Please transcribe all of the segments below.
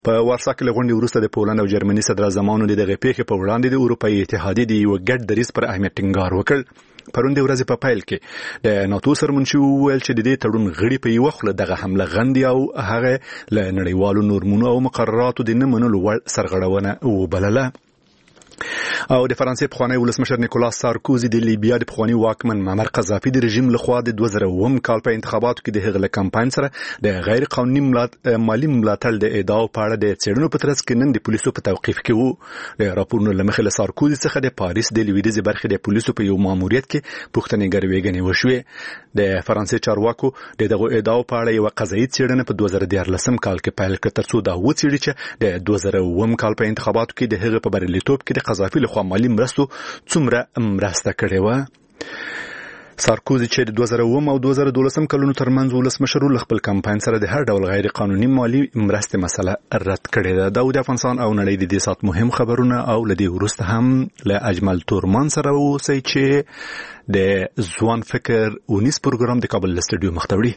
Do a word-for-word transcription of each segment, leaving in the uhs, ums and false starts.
په وارسا کې لغونډې وروسته د پولند او جرمني صدراعظمانو د دغه پیښې په وړاندې د اروپایي اتحادیې د یو ګډ دریځ پر اهمیت ټینګار وکړ. پرون د ورځې په پیل کې د ناتو سرمنشي وویل چې د دې تړون غړي په یو خله دغه حمله غندي او هغه له نړیوالو نورمونو او مقرراتو د نه منلو وړ سرغړونه وبلله. او د فرانسې پخوانی ولسمشر نیکولاس سارکوزي د لیبیا د پخوانی واکمن معمر قذافي د رژیم لخوا د دوه زره اووم کال په انتخاباتو کې د هغه له کمپاین سره د غیر قانوني مالی ملاتړ د ادعاو په اړه د څېړنو په ترڅ کې نن د پولیسو په توقیف کې وو. د راپورونو له مخې له سارکوزي څخه د پاریس د لویدیځې برخې د پولیسو په یو ماموریت کې پوښتنې ګروېږنې وشوې. د فرانسې چارواکو د دغه ادعاو په اړه یو قضایي څېړنه په دوه زره دیارلسم کال کې پیل کړه ترڅو دا وڅېړي چې د دوه زره اووم کال په انتخاباتو کې د هغه په بریالیتوب کې د قذافي خو مالی مرستو څومره مرسته کړې و. سارکوزي چې د دوه زره اووم او دوه زره دولسم کلونو ترمنځ ولسمشر ول خپل کمپاین سره د هر ډول غیر قانوني مالی مرستې مسله رد کړې ده. دا د افغانستان او نړۍ د دې سات مهم خبرونه او لدی ورسته هم له اجمل تورمان سره اوسئ چې د ځوان فکر ونیس پروګرام د کابل استودیو مختوړي.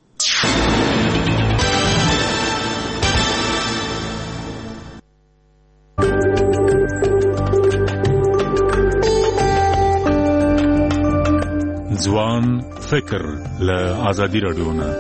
ځوان فکر له آزادی رادیو نه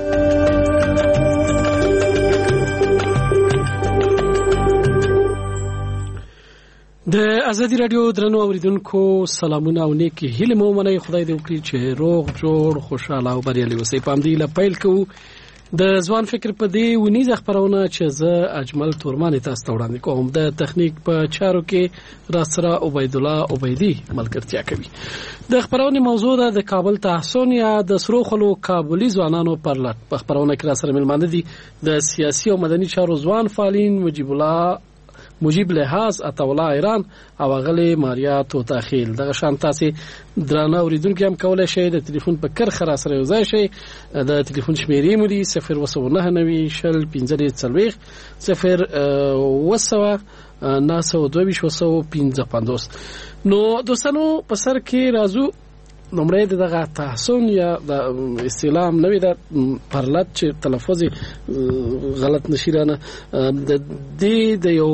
د آزادی رادیو درنو اوریدونکو سلامونه او نیکی هیله مو منئ. خدای دې وکړي چې روغ جوړ خوشاله او بریالي اوسئ. په همدې له پیل کوو د ځوان فکر په دې ونیزه خبرونه چې زه اجمل تورمان تاسو ته وړاندې کوم. د تخنیک په چارو کې را سره عبید الله عبیدی ملګرتیا کوي. د خبرونه موضوع ده د کابل تحسن یا د سرو خلو کابلی ځوانانو پر لټ. په خبرونه کې را سره ملمانه دي د سیاسي او مدني چارو ځوان فعالین مجيب الله مجيب لحاظ عطاولا ایران او غلي ماریا توتاخیل. دغه شان تاسو درانه اوریدونکو هم کولای شئ د ټلیفون په کرخه را سره یوځای شئ. د ټلیفون شمیرې مو دي صفر نه نه شل پنځه څلوېښت صفر وسوه ناسو دوه وسو پنځه پنځوس. نو دوستانو په سر کې راځو نمبر دغه تحسن یا د استلام نوې د پرلط چې تلفظ غلط نشیرانه د دې د یو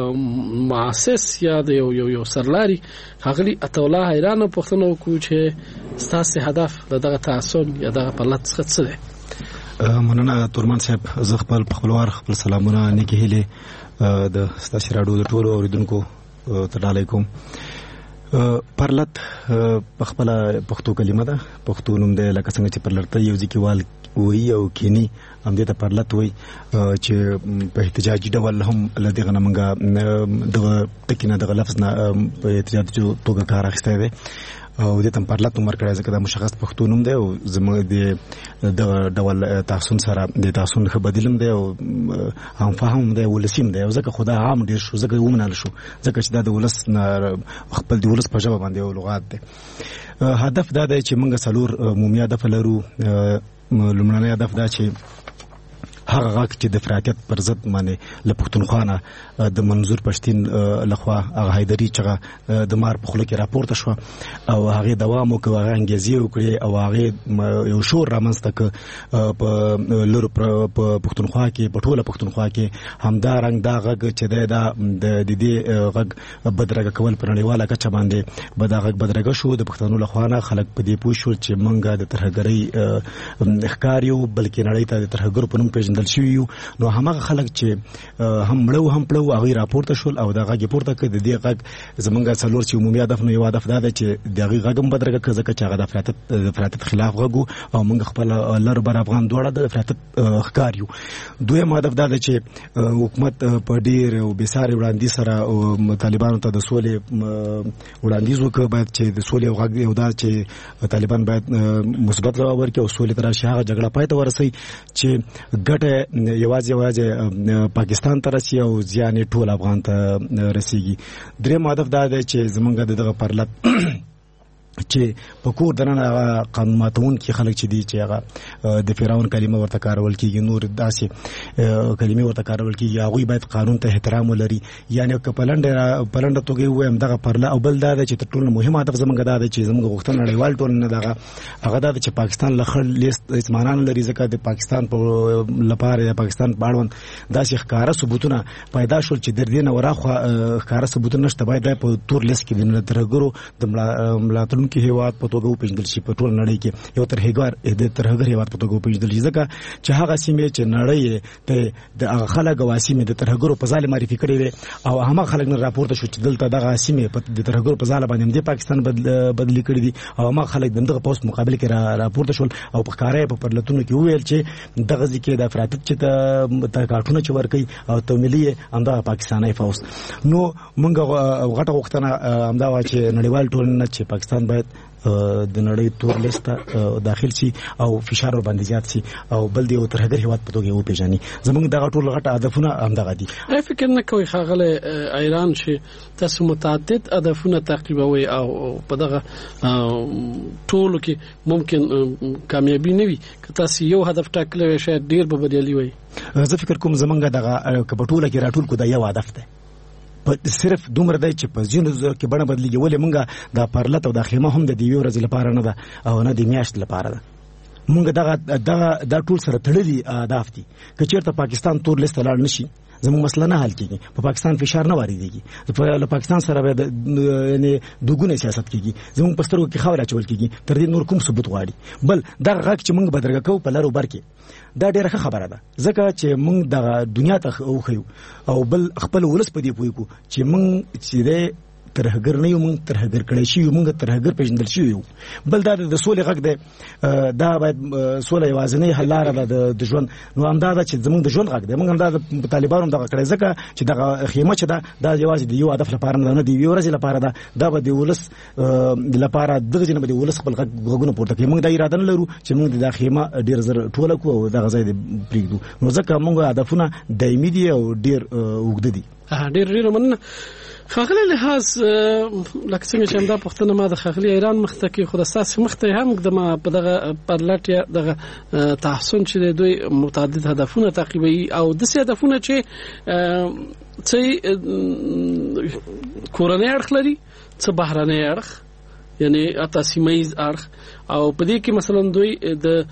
مؤسس یا د یو یو یو سرلاري هغلی عطاولا ایران پښتنو کو چې ستاسو هدف دغه تحسن یا دغه پرلط څه دی؟ مننه تورمان صاحب. زه خپل خپلوار خپل سلامونه نیکی هیله د ستاسو راډیو د ټولو اوریدونکو ته ډالۍ کوم. پرلط په خپل پښتو کلمه ده. پښتو نوم دی لکه څنګه چې پرلط یو ځکیوال وی او کینی هم دې ته پرلط وی چې په احتجاجي ډول هم لدغه نمنګه دغه تکینه دغه لفظ نه په احتجاجي توګه کار اخیسته دی او دې تم پرلط عمر کړی ځکه دا مشخص پښتو نوم دی او زموږ د دغه ډول تحسن سره د تحسن خو بدلم دی او هم فهم دی ولسیم دی او ځکه خدا عام ډیر شو ځکه ومنل شو ځکه چې دا د ولس خپل د ولس په ژبه باندې او لغات دی. هدف دا دی چې موږ څلور عمومي هدف لرو. لومړنی هدف دا چې هغه غاک چې د افراطیت پر ضد باندې له پښتونخوا د منظور پښتين لخوا هغه حیدری چې د مار په خله کې راپورته شو او هغه دوام وکړ هغه انګیزي وکړي او هغه یو شور رامنځته ک په لور په پښتونخوا کې په ټوله پښتونخوا کې همدا رنګ دا غږ چې د د دې غږ بدرګه کول پر نړیواله کچه باندې بدغه بدرګه شو د پښتنو لخوا نه خلک په دې پوه شو چې منګه د ترهګری ښکاریو بلکې نړۍ ته د ترهګر په نوم پیژندل شوی نو هغه خلک چې هم مړو هم پړو هغه راپورته شول او دا غږ پورته کړ. د دې غږ زمونږ څلور چې عمومي هدف نه یو هدف دا دی چې د غږ غږم بدرګه کړ ځکه چې هغه د افراطیت د افراطیت خلاف غږ او موږ خپل لر بر افغان دوړه د افراطیت ښکاریو. دویم هدف دا دی چې حکومت په ډیر او بساري وړاندې سره طالبانو ته د سولې وړاندیز وکړ باید چې د سولې غږ یو دا چې طالبان باید مثبت ځواب ورکړي او سولې تر شي هغه جګړه پای ته ورسي چې ګټه یوازې یوازې پاکستان ته رسي او ځان ټول افغان ته رسیږي. دریم هدف دا دی چې زمونږ دغه پرلط چې په کور دننه قانون ماتون کې خلک چې دي چې هغه د فرعون کلمه ورته کارول کیږي نور داسې کلمې ورته کارول کیږي هغه باید قانون ته احترام ولري یعنی که پلند پلند توګه وایم دغه پرله او بل دا چې تر ټولو مهم هدف زمونږ دا دی چې زمونږ غوښتنه نړیوال ټولنه دغه هغه دا چې پاکستان لخر لیست اسمانان لري ځکه د پاکستان په لپاره د پاکستان په اړوند داسې ښکارا ثبوتونه پیدا شول چې در دې نه وراخوا ښکارا ثبوتونه نشته باید په تور لیست کې د ترهګرو د ملاتړونکو هیواد په توګه وپېژندل شي په ټول نړۍ کې یو ترهګر د ترهګر هیواد په توګه وپېژندل شي ځکه چې هغه سیمې چې نړۍ ته د هغه خلک او سیمې د ترهګرو په ځای معرفي کړي وي او هغه خلک نه راپورته شو چې دلته دغه سیمې په د ترهګرو په ځای باندې د پاکستان بدلی کړي دي او هغه خلک دغه پوسټ مقابله کې راپورته شول او په کارای په پرلتونو کې ویل چې دغه ځکه د افراطیت چې ته کارټونه چې ورکي او توملي همدا پاکستاني فوز نو موږ غټه وختونه همدا وا چې نړیوال ټولنه چې پاکستان باید د نړۍ تور لیست داخل شي او فشار ور باندې زیات شي او بل دی او ترهګر هیواد په توګه و پیژني زموږ دغه ټول غټه هدفونه همدغه دي ای فکر نه کوي خاغله ایران چې تاسو متعدد هدفونه تعقیبوي او په دغه ټولو کې ممکن کامیابی نه وي که تاسو یو هدف ټاکلی شاید ډیر به بریالي وي زه فکر کوم زمونږ دغه کپټوله کې راټول کو دا یو هدف دی صرف دومره دی چې په ځینو کې بڼه بدلیږي ولې مونږه دا پرلت او دا خیمه هم د دیوی ورځې لپاره نه ده او نه د میاشت لپاره ده مونږ دغه دغه دا ټول سره تړلي اهداف دي که چېرته پاکستان تور لیست لاړ نشي زموږ مسله نه حل کیږي په پاکستان فشار نه واردېږي په پاکستان سره به یعنی دوګونه سیاست کیږي زموږ په سترګو کې خاور اچول کیږي تر دې نور کوم ثبوت غواړي بل دا غږ چې موږ بدرګه کوو په لارو بر کې دا ډیره خبره ده ځکه چې موږ د دنیا ته وخیو او بل خپل ولس په دې پوي کو چې موږ چې ترهګر نه یو موږ ترهګر کړی شي موږ ترهګر پیژندل شي یو بل دا د سولې غږ دی دا باید سولې یوازینی حل لاره ده د ژوند نو همدا ده چې زموږ د ژوند غږ دی موږ همدا د طالبانو دغه کړی ځکه چې دغه خیمه چې ده دا یوازې د یو هدف لپاره نه دی یو ورځ لپاره ده دا به د ولس لپاره دغه جنبه د ولس خپل غږونه پورته کوي موږ دا اراده نه لرو چې موږ د خیمه ډیر زر ټوله کو او دغه ځای پریږدو نو ځکه موږ هدفونه دایمي دي او ډیر اوږده دي ډیر ډیر مننه خاغلی لحاظ لکه څنګه چې همدا پښتنه ما د خاغلی ایران مخته کې خود اساس مخته هم د ما په دغه پرلټ یا دغه تحسن چې دوی متعدد هدفونه تعقیبوي او د سي هدفونه چې چې کورنۍ اړخ لري څه بهرنۍ اړخ یعنی اته سیمایز اړخ او په دې کې مثلا دوی د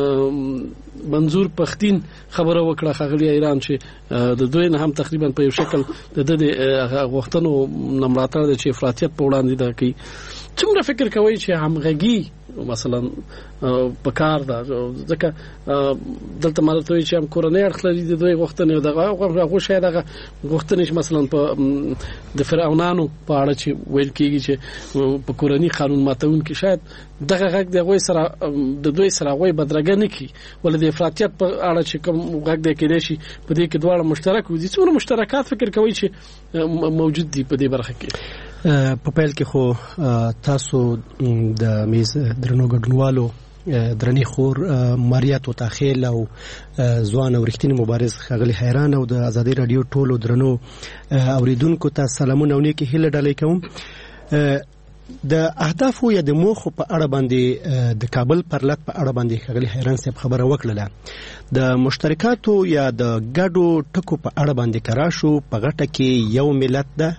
منظور پختین خبره وکړه خاغلی ایران چې د دوی نه هم تقریبا په یو شکل د د غوښتنو نمراتړ د چې افراطیت په وړاندې ده کوي څومره فکر کوي چې همغږي مثلا په کار ده ځکه دلته مالته وي چې هم کورنۍ اړخ لري د دوی غوښتنې دغه هغه شاید هغه غوښتنې مثلا په د فرعونانو په اړه چې ویل کېږي چې په کورنۍ قانون ماتون کې شاید دغه غږ د غوي سره د دوی سره غوي بدرګه نه کی ولې د افراطیت په اړه چې کوم غږ د کېدې شي په دې کې دواړه مشترک دي څومره مشترکات فکر کوي چې موجود دي په دې برخه کې په پیل کې خو تاسو د میز درنو ګډونوالو درنی خور ماریات او تاخیل او ځوان او رښتینی مبارز خغلی حیران او د ازادي رادیو ټولو درنو اوریدونکو ته سلامونه او نیکی هیله ډالۍ کوم د اهدافو یا د موخو په اړه باندې د کابل پرلط په اړه باندې خغلی حیران صاحب خبره وکړه د مشترکاتو یا د ګډو ټکو په اړه باندې کراشو په غټه کې یو ملت ده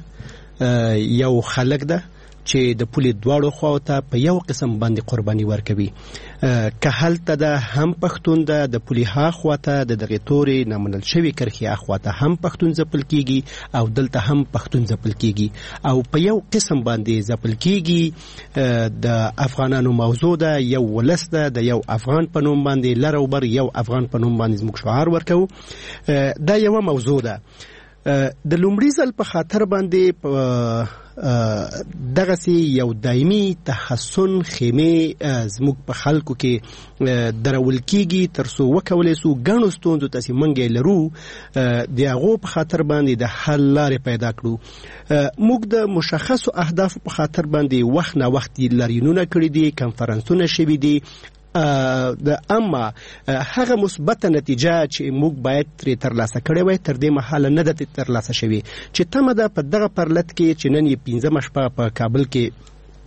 یو خلک ده چې د پولې دواړو خواو ته په یو قسم باندې قرباني ورکوي که هلته ده هم پښتون ده د پولې ها خواته د دغې تورې نامنل شوي کرښې اخواته هم پښتون ځپل کیږي او دلته هم پښتون ځپل کیږي او په یو قسم باندې ځپل کیږي د افغانانو موضوع ده یو ولس ده د یو افغان په نوم باندې لر او بر یو افغان په نوم باندې زموږ شعار ورکوو دا یوه موضوع ده د لومړي ځل په خاطر باندې دغه سي یو دایمي تحسن خیمه زموږ په خلکو کې درول کیږي ترڅو وکولای سو غنو ستوندو تاسو منګې لرو د هغه په خاطر باندې د حل لارې پیدا کړو موږ د مشخصو اهداف په خاطر باندې وخت نه وخت لرینونه کړی دي کنفرانسونه شوي دي د اما هغه مثبت نتیجه چې موږ باید تر ترلاسه کړې وای تر دې مهاله نه ده ترلاسه شوې چې تمه ده په دغه پرلط کې چې نن یې پنځمه شپه په کابل کې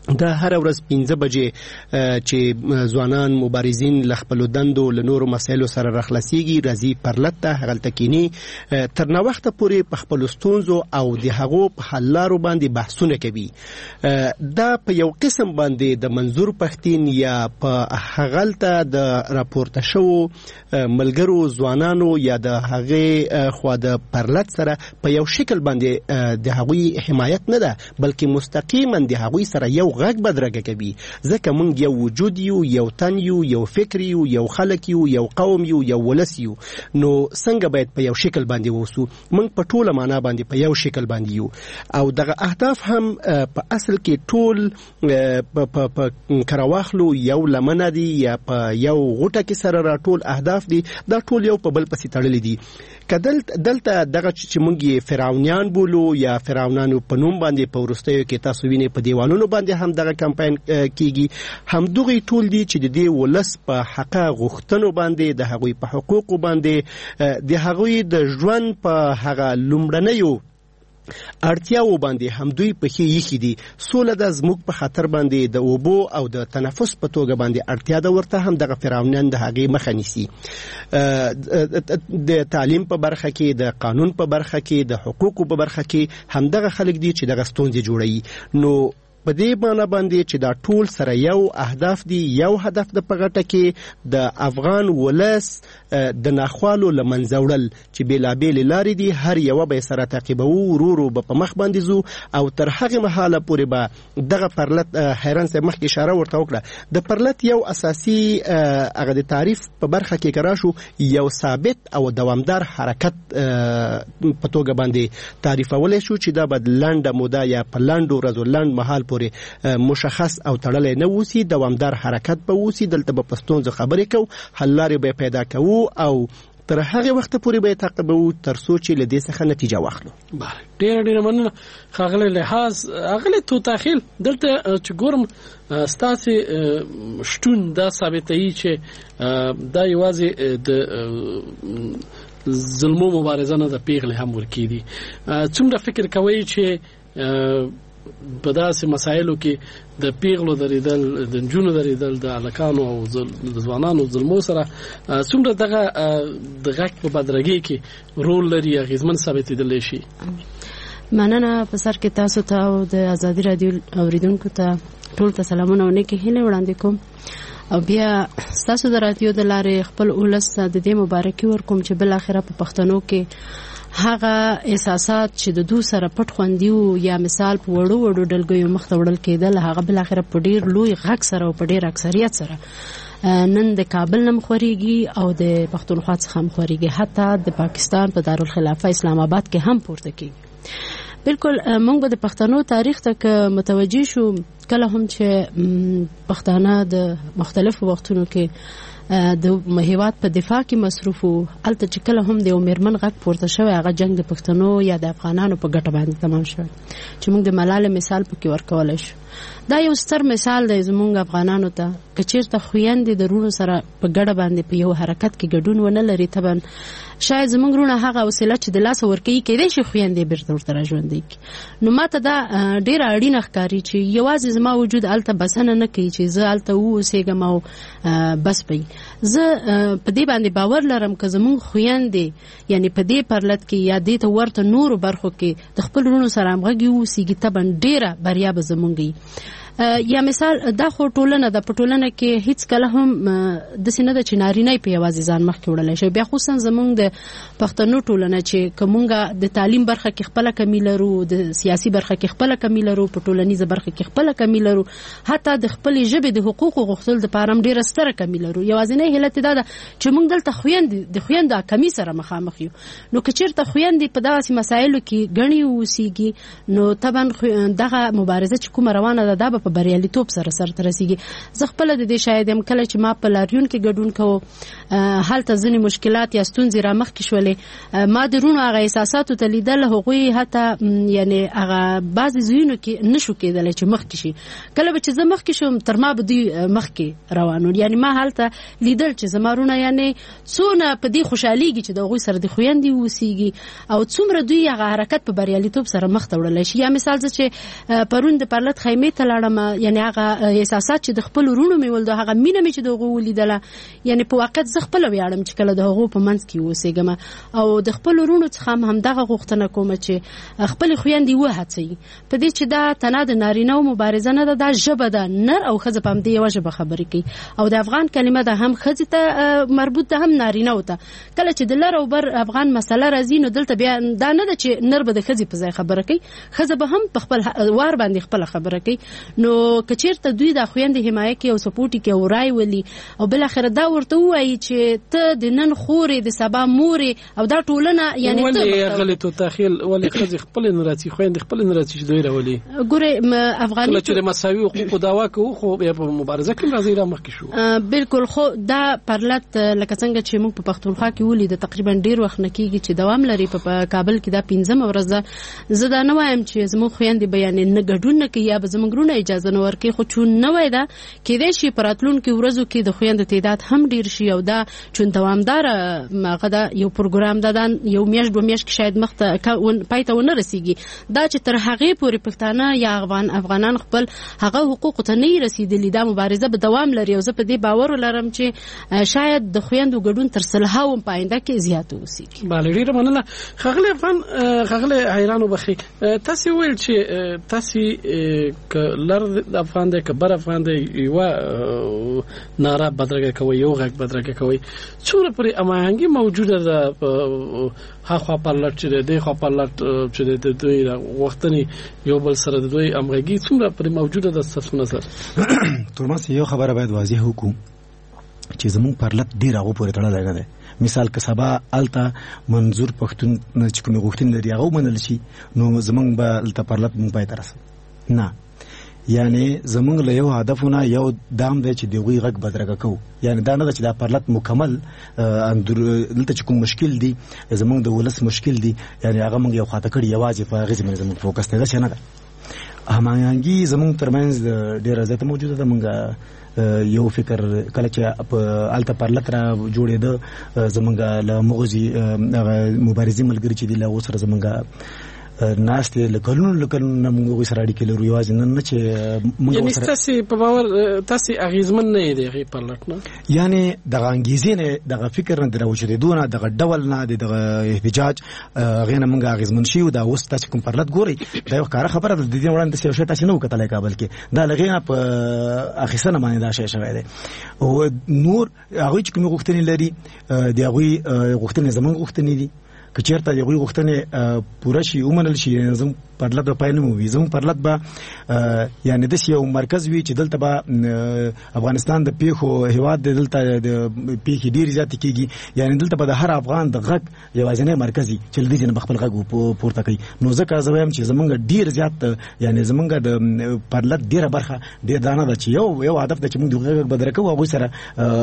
د هر ورځ پنځه بجې چې ځوانان مبارزین ل خپل دندو له نورو مسایلو سره راخلاصيږي راځي پرلط ته هغلته کینی تر نو وخت پورې په خپل ستونزو او د هغو په حل لارو باندې بحثونه کوي. دا په یو قسم باندې د منظور پښتين یا په هغلته د راپورته شو ملګرو ځوانانو یا د هغه خو د پرلط سره په یو شکل باندې د هغوی حمایت نه ده بلکې مستقیما د هغوی سره یو غږ بدرګه کوي ځکه موږ یو وجود یو یو تن یو یو فکر یو یو خلک یو یو قوم یو یو ولس یو نو څنګه باید په یو شکل باندې ووسو موږ په ټوله معنا باندې په یو شکل باندې یو او دغه اهداف هم په اصل کې ټول په کراواخلو یو لمنه دي یا په یو غوټه کې سره را ټول اهداف دي دا ټول یو په بل پسې تړلي دي کدل دلته دغه چې موږ فرعونیان بولو یا فرعونانو په نوم باندې په ورستیو کې تاسو وینئ په دیوالونو باندې هم دغه کمپاین کیږي هم دغه ټول دي چې د دې ولس په حق غوښتنو باندې د هغوی په حقوقو باندې د هغوی د ژوند په هغه لومړنیو اړتیاو باندې هم دوی په خې یخي دي سوله د زموږ په خطر باندې د اوبو او د تنفس په توګه باندې اړتیا ده ورته هم دغه فرعونان د هغې مخه نیسي د تعلیم په برخه کې د قانون په برخه کې د حقوقو په برخه کې هم دغه خلک دي چې دغه ستونزې جوړوي نو په دې باندې باندې چې دا ټول سره یو اهداف دي یو هدف د پغټه کې د افغان ولس د ناخوالو لمنځوړل چې بلابل لارې دي هر یو به سره تعقیبو ورورو په مخ باندې زو او تر هغه مهاله پورې به دغه پرلط حیران سه مخ اشاره ورته وکړه د پرلط یو اساسي هغه د تعریف په برخه کې کرا شو یو ثابت او دوامدار حرکت په توګه باندې تعریفول شو چې دا بد لنډه موده یا په لنډو ورځو لنډ مهال مشخص او تړلې نه وسی دوامدار حرکت به وسی دلته په پښتون خبرې کو حل لارې به پیدا کوو او تر هغه وخت پورې به تعقیبو تر څو چې له دې څخه نتیجه واخلو. بله ډېر ډېر مننه خاغله لحاظ اغله تو تاخيل دلته چې ګورم ستاسو شتون دا ثابتوي چې دا یوازې د ظلمو مبارزه نه د پیغله هم ورکی دي څومره فکر کوي چې په داسې مسایلو کې د پیغلو دریدل د جنونو دریدل د الکانو او د ځوانانو ظلمو سره څومره دغه د غږ په بدرګي کې رول لري غیزمن ثابتېدل شي. مننه په سر کې تاسو ته او د ازادي رادیو اوریدونکو ته ټول ته سلامونه او نیکه هیله وړاندې کوم او بیا تاسو د رادیو د لارې خپل اولس د دې مبارکي ورکوم چې بل اخره په پښتنو کې هغه احساسات چې د دو سره پټ خوندیو یا مثال په وړو وړو ډلګیو مخته وړل کېدل هغه بل اخره په ډیر لوی غږ سره او په ډیر اکثریت سره نن د کابل نم خوريږي او د پښتونخوا څخه هم خوريږي حتی د پاکستان په دارالخلافه اسلام آباد کې هم پورته کیږي. بالکل موږ به د پښتنو تاریخ ته متوجي شو کله هم چې پښتانه د مختلفو وختونو کې د هیواد په دفاع کې مصروف وو الته چې کله هم د عمرمن غږ پورته شوی هغه جنگ د پښتنو یا د افغانانو په ګټه باندې تمام شو چې موږ د ملاله مثال پکې ورکول شو. دا یو ستر مثال دی زموږ افغانانو ته کچیرته خويندې د رونو سره په ګډه باندې په یو حرکت کې ګډون ونه لري تبن شاید زموږ رونه هغه وسیله چې د لاس ورکی کېدای شي خويندې بیرته ورته راژوندې نو ماته دا ډیر اړینه ښکاري چې یوازې زما وجود الته بسنه نه کوي چې زه الته اوسېږم او بس پي زه په دې باندې باور لرم چې زموږ خويندې یعنی په دې پرلط کې یا دې ته ورته نور برخو کې د خپل رونو سره همغږي اوسېږي تبن ډیره بریا به زموږ یا مثال دا خو ټولنه د پټولنه کې هیڅ کله هم د سینې د چنارینې په یوازې ځان مخ کې وړل شي بیا خصوصا زمونږ د پښتنو ټولنه چې کومګه د تعلیم برخه کې خپل کمی لرو د سیاسي برخه کې خپل کمی لرو په ټولنیزه برخه کې خپل کمی لرو حتی د خپل ژبې د حقوقو غوښتل د پارم ډیره ستره کمی لرو یوازې هلته دا چې موږ دلته خويند د خويند کمی سره مخامخ یو نو کچیرته خويند په داسې مسایلو کې غني اوسېږي نو طبعا دغه مبارزه چې کوم روانه ده په بریالیتوب سره سره ترسيږي زه خپل د دې شاید هم کله چې ما په لاریون کې ګډون کوم حالت ځنی مشکلات یا ستونزې را مخ کې شولې ما درونو هغه احساساتو ته لیدل هغوی حتی یعنی هغه بعضی زینو کې نشو کېدل چې مخ کې شي کله به چې زه مخ کې شوم تر ما به دوی مخ کې روانو یعنی ما حالت لیدل چې زمارونه یعنی څونه په دې خوشحاليږي چې د هغوی سره د خويندې وسیږي او څومره دوی هغه حرکت په بریالیتوب سره مخ ته وړل شي یا مثال چې پرون د پرلط خیمه ته لاړم کړم یعنی هغه احساسات چې د خپل ورونو مې ول د هغه مینه مې چې دغه ولیدله یعنی په واقعیت زه خپل ویاړم چې کله د هغو په منځ کې اوسېږم او د خپل ورونو څخه هم دغه غوښتنه کوم چې خپل خويندې وهڅوي په دې چې دا تنه د نارینه مبارزه نه ده، دا ژبه ده، نر او ښځه په همدې یوه ژبه خبرې کوي او د افغان کلمه ده هم ښځې ته مربوط ده هم نارینه ته. کله چې د لر او بر افغان مسله راځي نو دلته بیا دا نه ده چې نر به د ښځې په ځای خبره کوي، ښځه به هم په خپل وار باندې خپل خبره کوي. نو که چېرته دوی د خویندې حمایه کوي او سپورټ کوي او رای ولي او بل اخر دا ورته وایي چې ته د نن خورې د سبا مورې او دا ټولنه یعنی ته ولې غلې تو تخیل ولې ښځې خپل ناراضي خويندې خپل ناراضي چې دوی راولي ګوره افغاني چې د مساوي حقوقو دعوا کوي خو بیا په مبارزه کې راځي را مخکې شو. بالکل خو دا پرلط لکه څنګه چې موږ په پښتونخوا کې ولید تقریبا ډیر وخت نه کیږي چې دوام لري په کابل کې دا پنځمه ورځ ده. زه دا نه وایم چې زموږ خويندې بیان نه ګډون نه کوي یا به زموږ رونه اجازه نه ورکړي، خو چون نه وای دا کېدای شي پراتلونکو ورځو کې د خويندې تعداد هم ډیر شي او دا چون دوامدار ماغه دا یو پروګرام ده یو میاشت دوه میاشت کې شاید مخته پای ته ونه رسیږي. دا چې تر هغه پورې پښتانه یا افغان افغانان خپل هغه حقوق ته نه رسیدلی دا مبارزه به دوام لري او زه په دې باور لرم چې شاید د خويندو ګډون تر سلها هم پاینده کې زیات وسی. بله ډیره مننه خغله افغان خغله حیرانو بخي تاسو ویل چې تاسو ک لر افغان د کبر افغان د یو ناره بدرګه کوي یو غږ بدرګه کوي څومره پرې اماهنګي موجوده ده ها خو په لټ چې د خو په لټ چې د دوی وختنی یو بل سره د دوی امغږي څومره پرې موجوده ده تاسو نظر ترمنځ یو خبره باید واضح وکړو چې زموږ پرلط ډیر هغه پورې تړلی نه دی. مثال که سبا الته منظور پښتون چې کوم غوښتنې لري هغه ومنل شي نو زموږ به الته پرلط مونږ پای ته رسو نه، یعنی زموږ له یو هدفونه یو دام دی چې دوی غږ بدرګه کوو، یعنی دا نه چې دا پرلط مکمل دلته چې کوم مشکل دی زموږ د ولس مشکل دی یعنی هغه موږ یو خاطر کړی یوازې په هغې باندې زموږ فوکس دی دا نه ده. هماهنګي زموږ ترمنځ ډېره زیاته موجوده ده. موږ یو فکر کله چې په الته پرلط را جوړېده زموږ له مغزي مبارزې ملګري چې دي له اوس سره زموږ ناست لکلونو لکلونو موږ سره اړیکې لرو یوازې نن چې موږ یعنی تاسو په باور تاسو اغیزمن نه دی غي پرلط نه یعنی دغه انګیزې نه دغه فکر نه دروځي دونه دغه ډول نه دغه احتجاج غینه موږ اغیزمن شي او دا اوس تاسو کوم پرلط ګوري دا یو کار خبره ده د دې وړاندې څه شي تاسو نه وکړلای کابل کې دا لغینه په اخیسنه باندې دا شی شوی دی او نور هغه چې کوم غوښتنې لري دی هغه غوښتنې زمونږ غوښتنې دي که چېرته د هغوی غوښتنې پوره شي ومنل شي زموږ پرلط به پای نه مومي. زموږ پرلط به یعنې داسې یو مرکز وي چې دلته به افغانستان د پیښو هېواد دی، دلته د پیښې ډېرې زیاتې کېږي، یعنې دلته به د هر افغان د غږ یوازینی مرکز وي چې له دې نه به خپل غږ پورته کوي. نو ځکه زه وایم چې زموږ ډېر زیات یعنې زموږ د پرلط ډېره برخه ډېر دا نه ده چې یو یو هدف ده چې موږ د هغوی غږ بدره کوو هغوی سره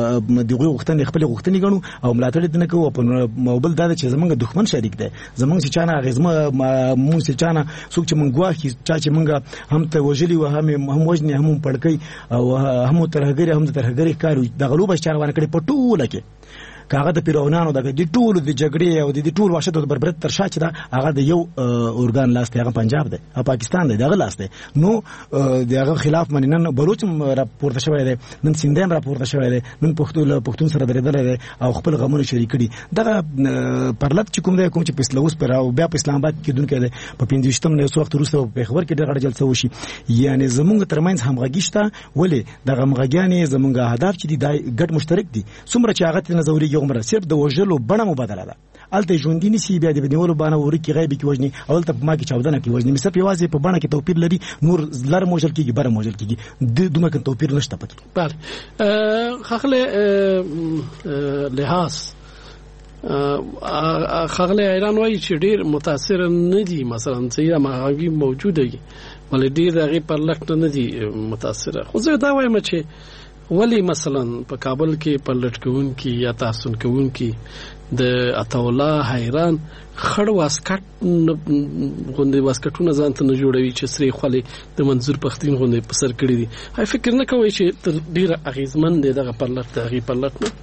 د هغوی غوښتنې خپلې غوښتنې ګڼو او ملاتړ یې نه کوو. او بل دا ده چې زموږ دښمن شریک دی، زموږ چې چا نه اغېزمه موږ چې چا نه څوک چې موږ ګواښي چا چې موږ هم ته وژلي و هم هم وژنې هم پړکۍ او هم ترهګري هم د ترهګري ښکار دغه لوبه چې چا روانه کړې په ټوله کې هغه د پیرونانو د دې ټولو د جګړې او د دې ټول وحشت او بربریت تر شا چې دا هغه د یو اورګان لاس دی، هغه پنجاب دی او پاکستان دی دغه لاس دی. نو د هغه خلاف باندې نن بلوچ راپورته شوی دی، نن سیندیم راپورته شوی دی، نن پښتون پښتون سره درېدلی دی او خپل غمونه شریک کړي. دغه پرلط چې کوم دی کوم چې په اوس پر او بیا په اسلام آباد کې کېدونکی دی په پنځه ویشتم نه څو وخت وروسته په پېښور کې ډېره غټه جلسه وشي. یعنې زموږ ترمنځ همغږي شته، ولې دغه همغږیانې زموږ اهداف چې دي دا ګډ مشترک دي. څومره چې هغه ترې نه ځورېږي هغومره صرف د وژلو بڼه مبادله ده. الته ژوندي نیسي بیا د نیولو بانه ورکې غیبي کې وژني او دلته په ما کې چاودنه کې وژني. صرف یوازې په بڼه کې توپیر لري، نور لر موژل کېږي بره موژل کېږي، دومره کې توپیر نشته پکې. بله خغله لحاظ خغله ایران وایي چې ډېر متاثر نه دي مثلا چې همغږي موجوده وي ولې ډېر د هغې پرلط نه دي متاثره. خو زه دا وایم چې ولی مثلا په کابل کې پرلط کوونکي یا تحسن کوونکي د عطاالله حیران خړ واسکټ غوندې واسکټونه ځان ته نه جوړوي چې سرې خولې د منظور پښتون غوندې په سر کړي دي. هغه فکر نه کوي چې تر ډېره اغېزمن دی دغه پرلط د هغې پرلط نه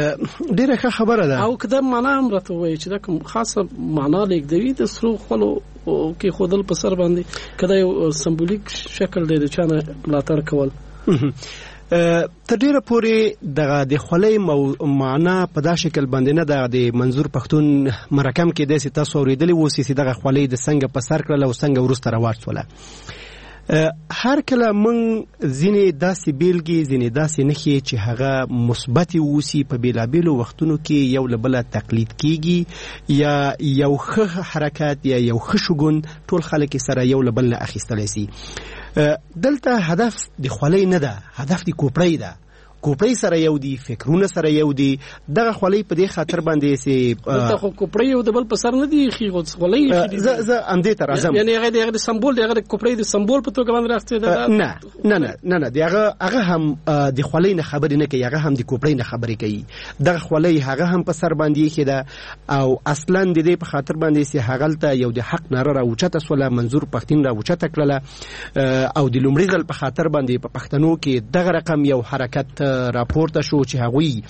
ډېره ښه خبره ده. او که دا معنا هم راته ووایي چې دا کوم خاصه معنا لېږدوي د سرو خولو کې خودل په سر باندې کدا یو سمبولیک شکل دی د چانه ملاتړ کول. تر ډیره پورې دغه د خولۍ معنا په دا شکل باندې نه ده. د منظور پښتون مرکم کې داسې تاسو اورېدلی اوس چې دغه خولۍ د څنګه په سر کړله او څنګه وروسته راواچوله. هر کله موږ ځینې داسې بیلګې ځینې داسې نښې چې هغه مثبتې اوسي په بېلابېلو وختونو کې یو له بله تقلید کیږي یا یو ښه حرکت یا یو ښه شګون ټول خلک سره یو له بل نه اخیستلی سي. دلته هدف د خولۍ نه ده، هدف د کوپړۍ ده. کوپړۍ سره یو دي، فکرونه سره یو دي. دغه خولۍ په دې خاطر باندې چې دلته خو کوپړۍ یو د بل په سر نه دي ښي خولۍ زه زه همدې ته راځم. یعنې هغه د هغه د سمبول د هغه د کوپړۍ د سمبول په توګه باندې راغستې ده. نه نه نه نه نه د هغه هغه هم د خولۍ نه خبرې نه کوي، هغه هم د کوپړۍ نه خبرې کوي. دغه خولۍ هغه هم په سر باندې ایښې ده او اصلا د دې په خاطر باندې چې هغلته یو د حق ناره راوچته سوله، منظور پښتون راوچته کړله او د لومړي ځل په خاطر باندې په پښتنو کې دغه رقم یو حرکت راپورته شو چې هغوی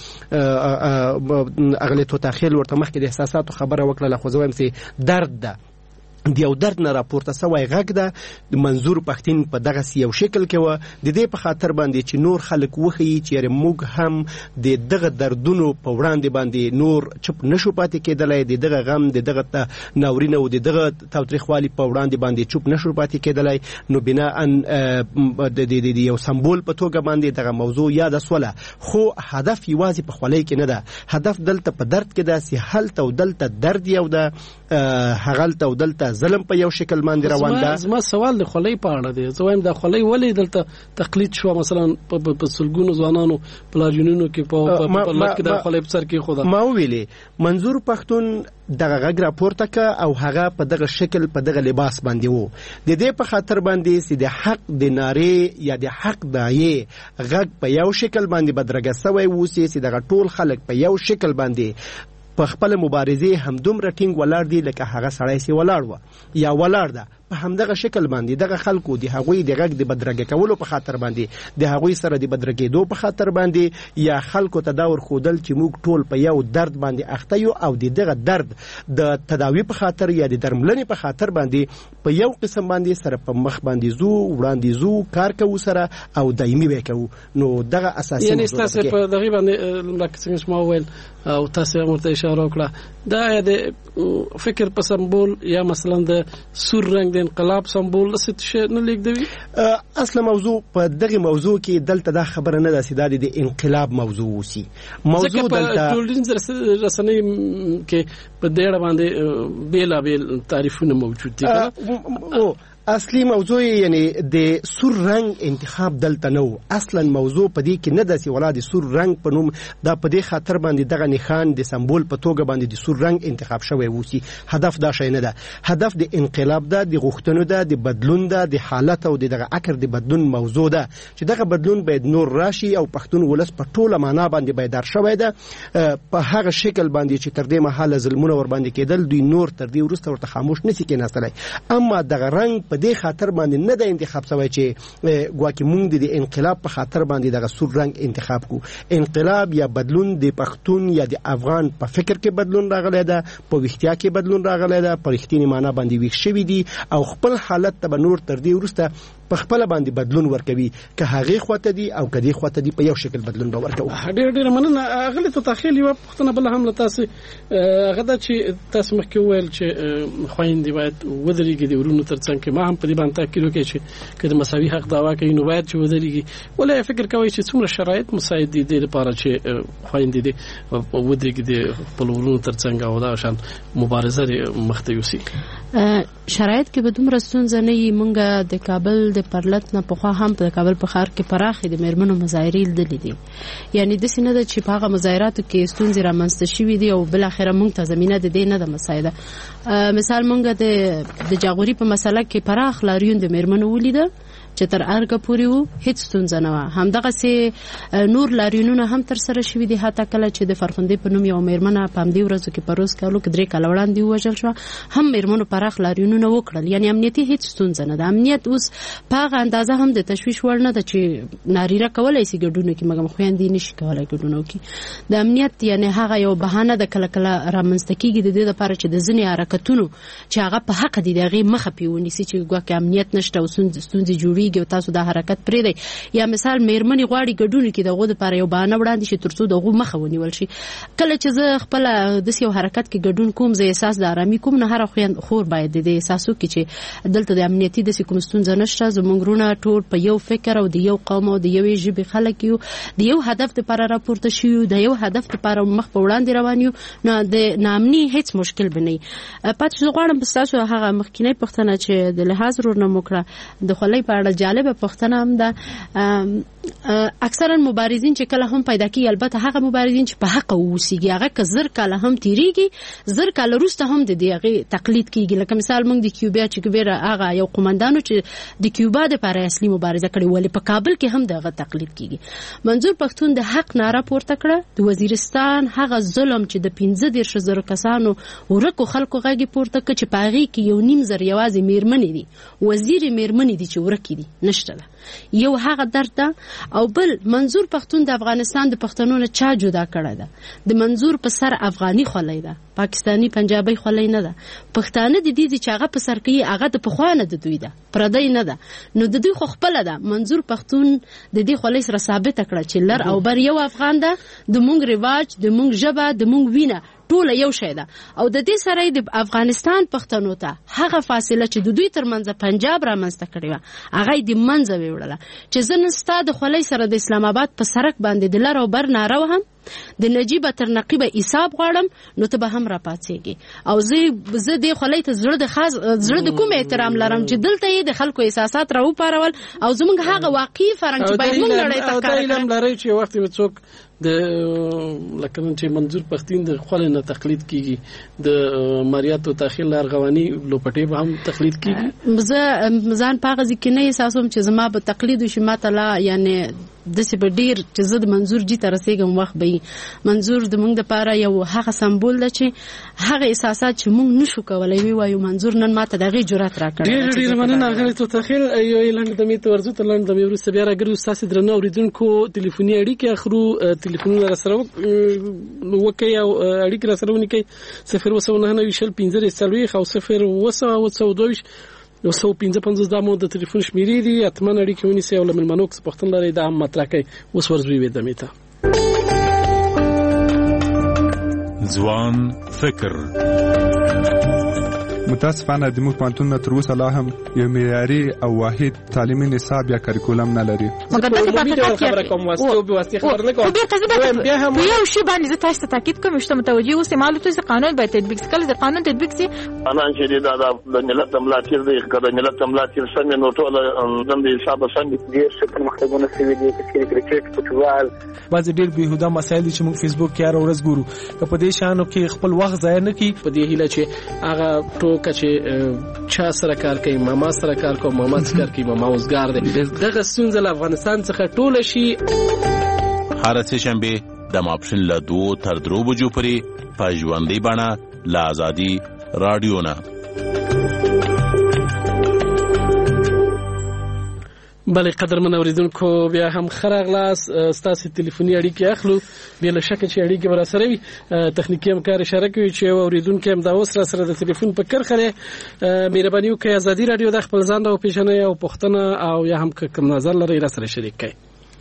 اغلی توتاخیل ورته مخکې د احساساتو خبره وکړله، خو زه وایم چې درد ده، د یو درد نه راپورته سوی غږ ده. د منظور پښتون په دغسې یو شکل کې وه د دې په خاطر باندې چې نور خلک وښیي چې یاره موږ هم د دغه دردونو په وړاندې باندې نور چپ نشو پاتې کېدلی، د دغه غم د دغه ناورین او د دغه تاوتریخوالي په وړاندې باندې چپ نشو پاتې کېدلی. نو بناء د یو سمبول په توګه باندې دغه موضوع یاده سوله، خو هدف یوازې په خولۍ کې نه ده، هدف دلته په درد کې ده چې هلته او دلته درد یو ده، هغلته او دلته ظلم په یو شکل باندې روان ده. زما سوال د خولۍ په اړه دی. زه وایم د خولۍ ولې دلته تقلید شو؟ مثلا په سلګونو ځوانانو پلاجونونو کې په پرلط کې د خولۍ په سر کې خوده. ما ویلې منظور پښتون دغه غږ راپورته که او هغه په دغه شکل په دغه لباس باندې وو د دې په خاطر باندې چې د حق د نارې یا د حق دایې غږ په یو شکل باندې بدرګه سوی ووسي چې دغه ټول خلک په یو شکل باندې په خپل مبارزې هم دومره ټینګ ولاړ دي لکه هغه سړی چې ولاړ وه یا ولاړ ده. په همدغه شکل باندې دغه خلکو د هغوی د غږ د بدرګه کولو په خاطر باندې د هغوی سره د بدرګېدو په خاطر باندې یا خلکو ته دا ورښودل چې موږ ټول په یو درد باندې اخته یو او د دغه درد د تداوي په خاطر یا د درملنې په خاطر باندې په یو قسم باندې سره په مخ باندې ځو وړاندې ځو کار کوو سره او دایمي به کوو. نو دغه اساسي یعنې ستاسې په دغې باندې لکه څنګه چې ما وویل او تاسې هم ورته اشاره وکړه دا یا د فکر په سمبول یا مثلا د سور رنګ د انقلاب سمبول داسې شی نه لیږدوي. اصله موضوع په دغه موضوع کې دلته دا خبره نه ده چې دا د انقلاب موضوع اوسي. موضوع دلته ټولنیز رسنۍ کې په دې اړه باندې بېلابېل تعریفونه موجود دي. اصلي موضوع یعنی د سور رنگ انتخاب دلته نه و. اصلا موضوع په دې کې نه ده چې ولا د سور رنگ په نوم دا په دې خاطر باندې دغه نښان د سمبول په توګه باندې د سور رنگ انتخاب شوی وسی. هدف دا شی نه ده، هدف د انقلاب ده، د غوښتنو ده، د بدلون ده، د حالت او دغه عکر د بدلون موضوع ده چې دغه بدلون باید نور راشي او پښتون ولس په ټوله معنا باندې بیدار شوی ده په هغه شکل باندې چې تر دې مهاله ظلمونه ور باندې کېدل دوی نور تر دې وروسته ورته خاموش نشي کېناستلی. اما دغه رنگ په دې خاطر باندې نه د انتخاب سوی چې ګواکې مونږ د انقلاب په خاطر باندې دغه سور رنگ انتخاب کو. انقلاب یا بدلون د پښتون یا د افغان په فکر کې بدلون راغلی ده، په ویښتیا کې بدلون راغلی ده، په رښتینې معنا باندې ویښ شوي دي او خپل حالت ته به نور تر دې وروسته په خپل باندې بدلون ورکوي، که هغه خواته دي او کدي خواته دي په یو شکل بدلون به ورکوي. ډېر ډېر مننه. اغلی ته تخیل یو پښتنه بل هم تاسو غدا چې تاسو مخکې ویل چې خويندې باید ودرېږي د ورونو ترڅنګ کې ما هم په دې باندې تاکید وکړ چې کله مساوي حق دعوا کوي نو باید چې ودرېږي. ولې فکر کوي چې څومره شرایط مساعد دي د لپاره چې خويندې دي ودرېږي د خپل ورونو ترڅنګ او دا شان مبارزه مخته یوسي؟ شرایط کې به دومره ستونزه نه وي. مونږ د کابل د پرلط نه پخوا هم په کابل په ښار کې پراخې د میرمنو مظاهرې لیدلې دي. یعنی داسې نه ده چې په هغه مظاهراتو کې ستونزې رامنځته شوي دي او بالاخره مونږ ته زمینه د دې نه ده مساعده. مثال مونږ د د جاغوري په مسله کې پراخ لاریون د میرمنو ولیده چې تر ارګه پورې وو هیڅ ستونزه نه وه. همدغه سي نور لاریونونه هم تر سره شوي دي، حتی کله چې د فرخندې په نوم یو میرمنه په همدې ورځو کې په روز کالو کې درې کاله وړاندې ووژل شوه، هم میرمنو پراخ لاریونونه وکړل. یعنې امنیتي هیڅ ستونزه نه ده. امنیت اوس په هغه اندازه هم د تشویش وړ نه ده چې نارینه کولی شي ګډون وکړي مګر خویندې نشي کولی ګډون وکړي. د امنیت یعنې هغه یو بهانه ده کله کله رامنځته کېږي د دې لپاره چې د ځینې حرکتونو چې هغه په حق دي د هغې مخه پرې ونیسي چې ګواکې امنیت نشته او ستونزې جوړېږي او تاسو دا حرکت پرېږدئ. یا مثال میرمنې غواړي ګډون وکړي د هغو دپاره یو بهانه وړاندې شي تر څو د هغو مخه ونیول شي. کله چې زه خپله داسې یو حرکت کې ګډون کوم زه احساس د ارامي کوم، نه هره خویند خور باید د دې احساس وکړي چې دلته د امنیتي داسې کوم ستونزه نشته. زموږ وروڼه ټول په یو فکر او د یو قوم او د یوې ژبې خلک یو، د یو هدف دپاره راپورته شوي، د یو هدف دپاره مخ په وړاندې روان یو، نو د ناامني هیڅ مشکل به نه وي. پاتې زه غواړم په ستاسو هغه مخکینۍ پوښتنه چې د لحاظ ورنه مو کړه د خولۍ په اړه جالبه پوښتنه هم ده. اکثرا مبارزین چې کله هم پیدا کېږي، البته هغه مبارزین چې په حق واوسېږي، هغه که زر کاله هم تېرېږي زر کاله وروسته هم د دې هغې تقلید کېږي. لکه مثال موږ د کیوبا چې کیوبا هغه یو قمندانو چې د کیوبا دپاره اصلي مبارزه کړې، ولې په کابل کې هم د هغه تقلید کېږي. منظور پښتون د حق ناره پورته کړه، د وزیرستان هغه ظلم چې د پنځه دېرش زرو کسانو ورکو خلکو غږ یې پورته کړه چې په هغې کې یو نیم زر یوازې میرمنې دي، وزیر میرمنې دي چې ورکې دي، نشته ده. یو هغه درد ده، او بل منظور پښتون د افغانستان د پښتنو نه چا جدا کړی ده. د منظور په سر افغاني خولۍ ده، پاکستاني پنجابي خولۍ نه ده. پښتانه د دې چې هغه په سر کوي هغه د پخوا نه د دوی ده، پردی نه ده. نو د دوی خو خپله ده. منظور پښتون د دې خولۍ سره ثابته کړه چې لر او بر یو افغان ده، د مونږ رواج، د مونږ ژبه، د مونږ وینه ټوله یو شی ده. او د دې سره د افغانستان پښتنو ته هغه فاصله چې د دوی ترمنځ پنجاب رامنځته کړې وه هغه یې د منځه ویوړله. چې زه نن ستا د خولۍ سره د اسلام آباد په سړک باندې د لر او بر ناره وهم، د نجیبه تر نقیبه حساب غواړم، نو ته به هم راپاڅېږي. او زه زه دې خولۍ ته زړه د خاص زړه د کوم احترام لرم چې دلته یې د خلکو احساسات راوپارول او زموږ هغه واقعي فرهنګ چې باید موږ نړۍ ته ښکاره کړو. علم لرئ چې وخت به څوک د لکه چې منظور پښتین د خولۍ نه تقلید کیږي، د ماریاتو تاخیل ارغواني لوپټې به هم تقلید کیږي. زه ځان په هغه ځکه نه احساسوم چې زما به تقلید وشي، ماته لا یعنی داسې به ډېر چې زه د منظور جي ته رسېږم وخت به وي. منظور زموږ دپاره یو هغه سمبول ده چې هغه احساسات چې موږ نشو کولی ووایو منظور نن ماته د هغې جرأت راکړی. ډېر ډېر مننه ښاغلې توتاخیل. یو لنډ دمې ته ورځو، تر لنډ دمې وروسته بیا راګرځو. ستاسې درنو اورېدونکو ټلیفوني اړیکې اخلو، ټلیفونونه راسره وکړئ او اړیکې راسره ونیکئ. صفر اووه سوه نهه نوي شل پنځه دېرش څلوېښت او صفر اووه سوه اووه سوه دوه ویشت یو سوه پنځه پنځوس دا مو د ټلیفون شمېرې دي. حتما اړیکې ونیسئ او له مېلمنو که څه پوښتنه لرئ دا هم مطرح کړئ. اوس ورځو یوې دمې ته. ځوان فکر. متاسفانه د موږ پوهنتون نه تر اوسه لا هم یو معیاري او واحد تعلیمي نصاب یا کریکولم نه لري. مګر دغه په خبره کوم واسطه به واسطه خبر نه کوم. بیا هم یو شی باندې زه تاسو ته تاکید کوم چې متوجي اوسئ، معلومات چې قانون باید تطبیق شي. کله چې قانون تطبیق شي انا چې دا د ملت ملاتیر دی، کله ملت ملاتیر سم نو ټول د حساب سم دي چې مختبونه سوي دي چې کرکټ فوټبال بعض ډېر بهوده مسایل چې موږ فیسبوک کې هر ورځ ګورو. په دې شانو کې خپل وخت ضایع نه کړي. په دې هیله چې هغه ټوکه چې چا سره کار کوي، ماما سره کار کوي، ماما سره کار کوي، ماما اوسګار دی، دغه ستونزه له افغانستان څخه ټوله شي. هر څه شنبه د ماپښین له دوه تر درو بجو پورې په ژوندۍ بڼه له آزادي رادیو نه. بله قدرمن اوریدونکو بیا هم خراغلاس ستاسو ټلیفوني اړیکې اخلو. بیا له شک چې اړیکې به راسره وي. تخنیکي همکار اشاره کوي چې اوریدونکو هم دا اوس را سره د ټلیفون په کرخه لري. مهرباني وکړئ ازادي رادیو د خپل ځان او پیژنې او پوښتنه او یا هم کوم نظر لري را سره شریک کړئ.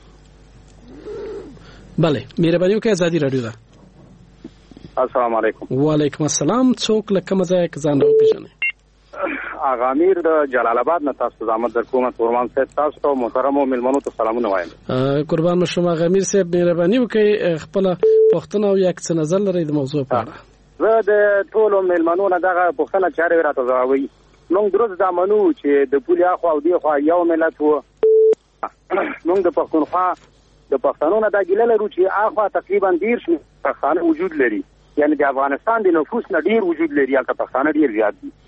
بله مهرباني وکړئ ازادي رادیو ده. السلام علیکم. وعلیکم السلام. څوک له کوم ځای کې ځان او پیژنې؟ اغا امیر د جلال آباد نه تاسو زحمت در کومه تورمان صاحب تاسو ته محترم او ملمنو ته سلامونه وایم. قربان مشم اغا امیر صاحب مهرباني وکړئ خپل پوښتنه او یا څه نظر لرئ د موضوع په اړه. زه د ټولو ملمنو نه دغه پوښتنه چارې راته ځوابوي. موږ درست دا منو چې د پولي اخوا او دی خوا یو ملت وو. موږ د پښتونخوا د پښتنو نه دا ګیله لرو چې اخوا تقریبا ډېر پښتانه وجود لري، یعنی د افغانستان د نفوس نه ډېر وجود لري، هلته پښتانه ډېر زیات دي.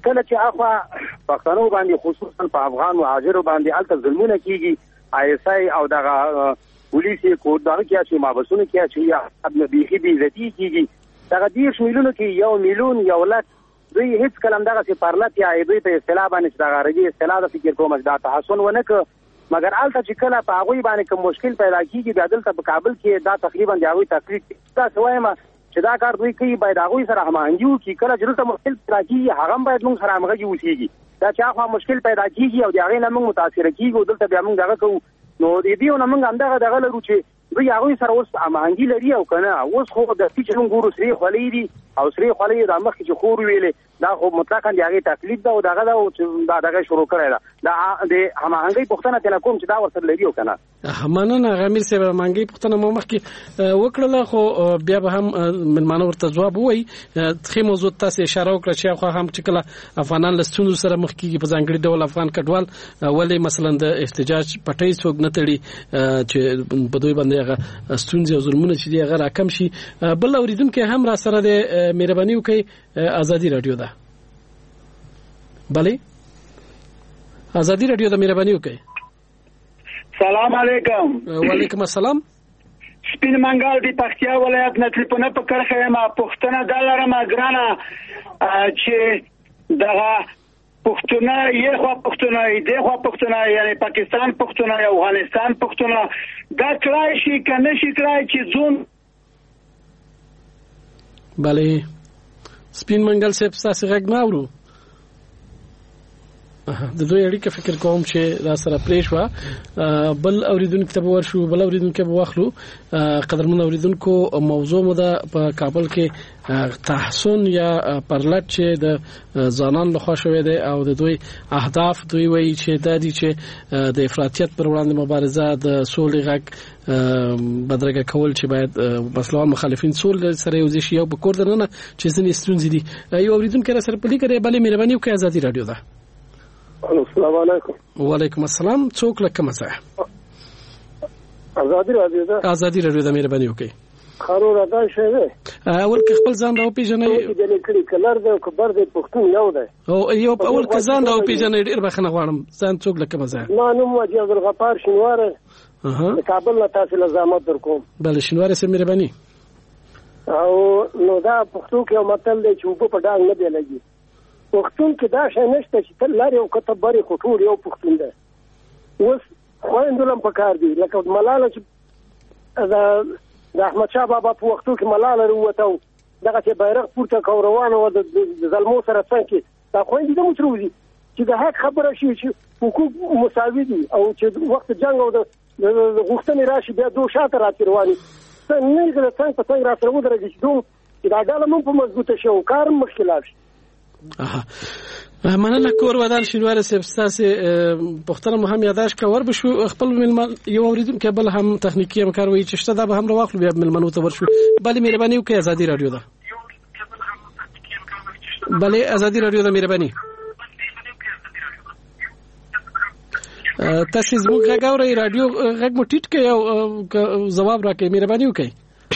کله چې اخوا پښتنو باندې خصوصا په افغان مهاجرو باندې الته ظلمونه کیږي آی اس آی او دغه پولیس کوډ دغه کې چې مابسونه کې چې یا نبیخي بي عزتي کیږي دغه دې شمیلونو کې یو میلیون یو لک دوی هیڅ کلم دغه چې پرلط یا دوی په اصطلاح باندې دغه رګي اصطلاح د فکر کوم چې دا تحسن ونه ک مګر الته چې کله په هغه باندې کوم مشکل پیدا کیږي د عدالت په کابل کې دا تقریبا دی هغه تقریبا دا سوایم چې دا کار دوی کوي باید هغه سره هماهنګي وکړي کله چې دلته مشکل پیدا کیږي هغه باید موږ سره همغږي وشيږي دا چې هغه مشکل پیدا کیږي او هغه نه موږ متاثر کیږو دلته بیا موږ دغه کوو نو دې دیو نه موږ همدغه دغه لرو چې دوی هغه سره اوس هماهنګي لري او کنه اوس خو د چې موږ ګورو سری خولې دي او سری خولې د مخ چې خور ویلې دا خو مطلقاً دی هغه تقلید دا او دغه دا دا دغه شروع کړی دا د هماهنګي پښتنه تل کوم چې دا ورسره لري او کنه همانه غمیر سره هماهنګي پښتنه مو مخ کې وکړه خو بیا به هم ملمانو ورته جواب وای خې موضوع تاسو اشاره وکړه چې خو هم چې کله افغانان لستونو سره مخ کېږي په ځانګړي ډول افغان کډوال ولی مثلا د احتجاج پټي څوک نه تړي چې په دوی باندې هغه ستونزې او ظلمونه چې دی هغه راکم شي بل اوریدونکو هم را سره د مهرباني وکړي ازادي رادیو ده بله ازادي رادیو ده مهرباني وکړي سلام علیکم وعلیکم السلام سپین منګال دی پکتیا ولایت نه تلیفون په کرخه ما پښتنه دلاره ما ګرانه چې دغه پښتونه یې خو پښتونه دې خو پښتونه یعنی پاکستان پښتونه او افغانستان پښتونه دا کړای شي کنه شي کړای چې زون بله سپین منګل صاحب تاسو غږ نه اورو د دوی اړیکه فکر کوم چې دا سره پریښوا بل اوریدونکو ته ورشو بل اوریدونکو به واخلو قدرمن اوریدونکو موضوع مو ده په کابل کې تحسن یا پرلط چې د ځانان لخوا شوې ده او د دوی اهداف دوی وایي چې د دې چې د افراطیت پر وړاندې مبارزه د سولې غږ بدرګه کول چې باید مسلمان مخالفین سولې سره یو ځای شي او په کور درنه چې ځنې ستونزې دي یو اوریدونکو سره په لیکره بلې مهرباني وکړئ ازادي رادیو ده السلام علیکم وعلیکم السلام څوک لکه مزه ازادي رادیو ده ازادي رادیو ده مهرباني وکړئ خارو راځه شه اول کې خپل ځان راو پیژنې د لیکلي کلر ده خبر ده پښتون یو ده او یو اول کې ځان راو پیژنې ډیر بخنه غواړم ځان څوک لکه مزه ما نوم واجی عبدالغفار شنواره اها د کابل نه تاسو لزامت درکوم بل شنواره سره مهرباني او نو دا پښتو کې متل دی چې وګ په ډانګ نه دی لګي پښتون کې دا شې نشته چې تل لري او کته بری خطور یو پښتون ده اوس خويندولم پکار دي لکه ملاله چې دا د احمد شاه بابا په وختو کې ملاله وروته دغه چې بیرغ پورته کو روانه و د ظلمو سره څنګه دا خويندې د متروزي چې د حق خبره شي چې حقوق مساوي دي او چې وخت جنگ او د غوښتنې راشي بیا دوه شاته راځي څنګه نه څنګه په څنګه راځي ودرېږي چې دا ډاله مون په مضبوطه شو کار مشکلات شي اها مننه کور ودان شنواره سبستاسه پختنه مهم یاداش کور بشو خپل ملمن یو اوریدونکو بل هم تخنیکی امکان وی چې شته دا به هم راخلو بیا ملمنو ته ورشو بل مهرباني وکړئ ازادي رادیو ده بل ازادي رادیو ده مهرباني تاسو زموږ غاوري رادیو غږ مو ټیټ کړئ او جواب راکړئ مهرباني وکړئ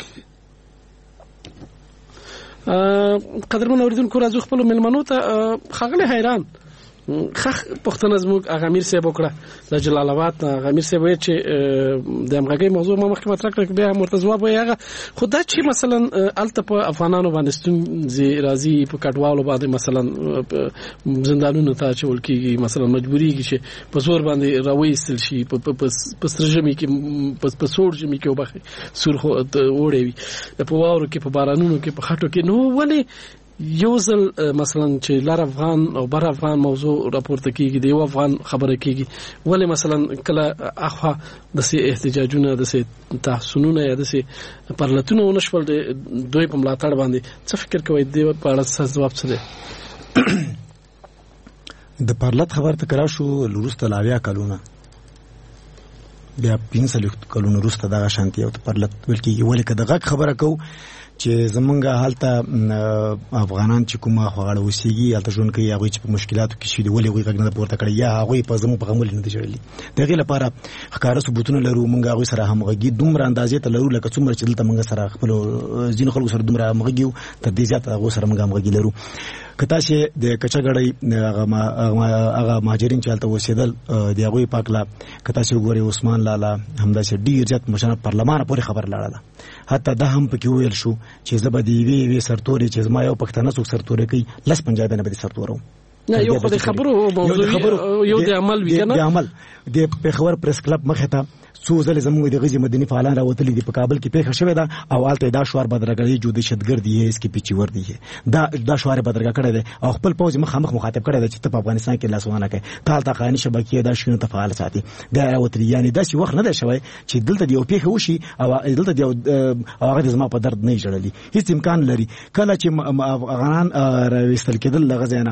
قدرمن اوریدونکو راځو خپل ملمنو ته خغله حیران خخ پښتون زموږ اغامیر صاحب وکړه د جلال آباد اغامیر صاحب چې د امغږی موضوع ما مخکې مطرح کړ بیا مرتضی وایي هغه خدای چې مثلا الته په افغانانو باندې ستونزې راځي په کډوالو باندې مثلا زندانونو ته چول کیږي مثلا مجبوریږي چې په زور باندې راوېستل شي په سترجمي کې په سورجمي کې وبخي سرخ وړي وي په واورو کې په بارانونو کې په خټو کې نو ولې یو ځل مثلا چې لار افغان او بر افغان موضوع راپورته کیږي دی او افغان خبره کیږي ولې مثلا کله اخوا د سي احتجاجونه د سي تحسنونه یا د سي پرلتونه ونشول دوی په ملاتړ باندې څه فکر کوي دی په اړه ځواب څه دی د پرلت خبر تکرار شو لورسته لاویا کلونه بیا پینځه کلونه وروسته دغه شانتي او پرلت ولکه ولکه دغه خبره کو چې زمونږه حالت افغانان چې کومه خواړه وسیږي البته ژوند کوي هغه چې په مشکلاتو کې شي دی ولې غوږ نه پورته کړی یا هغه په زمو په غمول نه دي جوړلي دغه لپاره ښکارا ثبوتونه لرو مونږ هغه سره همغږي دومره اندازې ته لرو لکه څومره چې دلته مونږ سره خپل ځینو خلکو سره دومره همغږي تر دې زیات هغه سره مونږ همغږي لرو کته چې د کچګړی هغه هغه مهاجرین چالت وسیدل دی هغه پاکلا کته چې ګوري عثمان لالا همدا چې ډیر ځت مشر پارلمان پورې خبر لاړه حتی دا هم پکې ویل شو چې زبدي وی وی سرتوري چې ما یو پښتنه څوک سرتوري کوي لس پنجاب نه به سرتورو نه یو خو د خبرو موضوع یو د عمل وی کنه د عمل د پیښور پریس کلب مخه ته څو ځله زموږ د غزي مدني فعالان راوتلي دي په کابل کې پیښه شوې ده او آلته دا شوار بدرګړي جو د شتګر دی اس کې پیچي ور دی دا دا شوار بدرګه کړی دی او خپل پوز مخ مخ مخاطب کړی دی چې ته په افغانستان کې لاسونه کوي تال تا قانوني شبکې دا شنو ته فعال ساتي دا راوتلي یعنی دا چې وخت نه دی شوی چې دلته دی او پیښه وشي او دلته دی او هغه زما په درد نه جوړلی هیڅ امکان لري کله چې افغانان راوستل کېدل لغزنه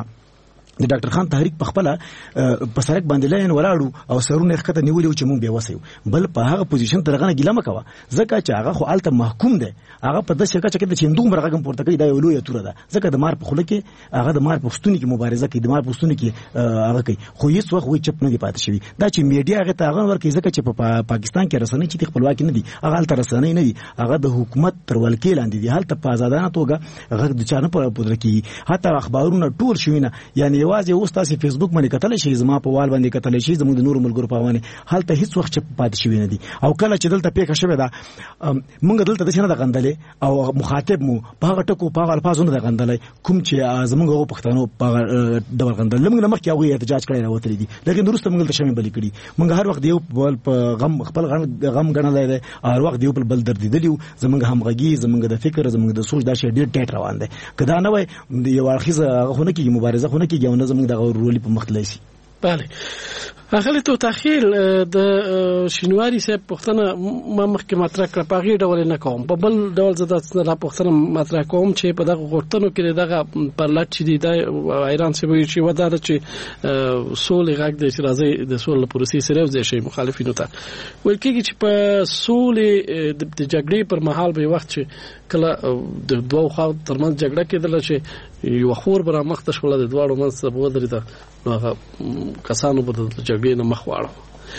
د ډاکټر خان تحریک په خپل په سرک باندې لاین ولاړو او سرونه ښکته نیولې چې مونږ به وسیو بل په هغه پوزیشن ترغه نه ګیله مکوه ځکه چې هغه خو الته محکوم دی هغه په داسې کچه کې د چندوم برغم پورته کوي دا یو لوی توره ده ځکه د مار په خوله کې هغه د مار په ستوني کې مبارزه کوي د مار په ستوني کې هغه کوي خو هیڅ وخت وي چپ نه دی پاتې شوی دا چې میډیا هغه ته هغه ورکوي ځکه چې په پاکستان کې رسنۍ چې خپلواکي نه دي هغه الته رسنۍ نه دي هغه د حکومت تر ولکې لاندې دي هلته په آزادانه توګه هغه د چانه په پودره کې حتی اخبارونه ټول شوی نه یعنی یوازې اوس تاسو فیسبوک باندې کتل شي زما په وال باندې کتل شي زموږ د نور ملګرو په باندې حالته هیڅ وخت چپ پاتې شوی نه دي او کله چې دلته پیښه شوې ده موږ دلته د شنه د غندلې او مخاطب مو په هغه ټکو په هغه الفاظونو د غندلې کوم چې زموږ پښتنو په ډول غندل موږ نه مخکې هغه احتجاج کړی راوتلی دي لیکن درسته موږ ته شمه بلی کړی موږ هر وخت یو په غم خپل غم غنلای دي هر وخت یو بل درد دي زموږ همغږي زموږ د فکر زموږ د سوچ دا شی ډیر ټیټ روان دي کدا نه وای یو اړخیزه غونه کې مبارزه خونه کې یو نه زموږ د رولي په مخ لایسي بله اخلي تو تخیل د شینواری صاحب پښتنه ما مخکې مطرح کړ په غیر ډول نه کوم په بل ډول زده را پښتنه مطرح کوم چې په دغه غوښتنو کې دغه پر لټ چې د ایران سره وی چې ودار چې سولې غږ د راځي د سولې پروسې سره وځي شي مخالفینو ته ول کېږي چې په سولې د جګړې پر مهال به وخت چې کله د دوه خوا ترمنځ جګړه کېدله چې یو خور بر مخ ته شول د دواړو منځ په ودرېده نو هغه کسانو په جګړې نه مخ واړو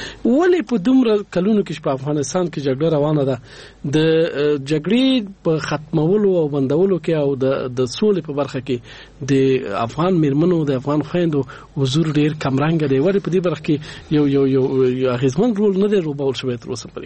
ولې په دومره کلونو کې په افغانستان کې جګړه روانه ده د جګړې په ختمولو او بندولو کې او د د سولې په برخه کې د افغان میرمنو د افغان خويندو حضور ډیر کمرنګ دی ولې په دې برخه کې یو یو یو اغیزمن رول نه دی روبول شوی تر اوسه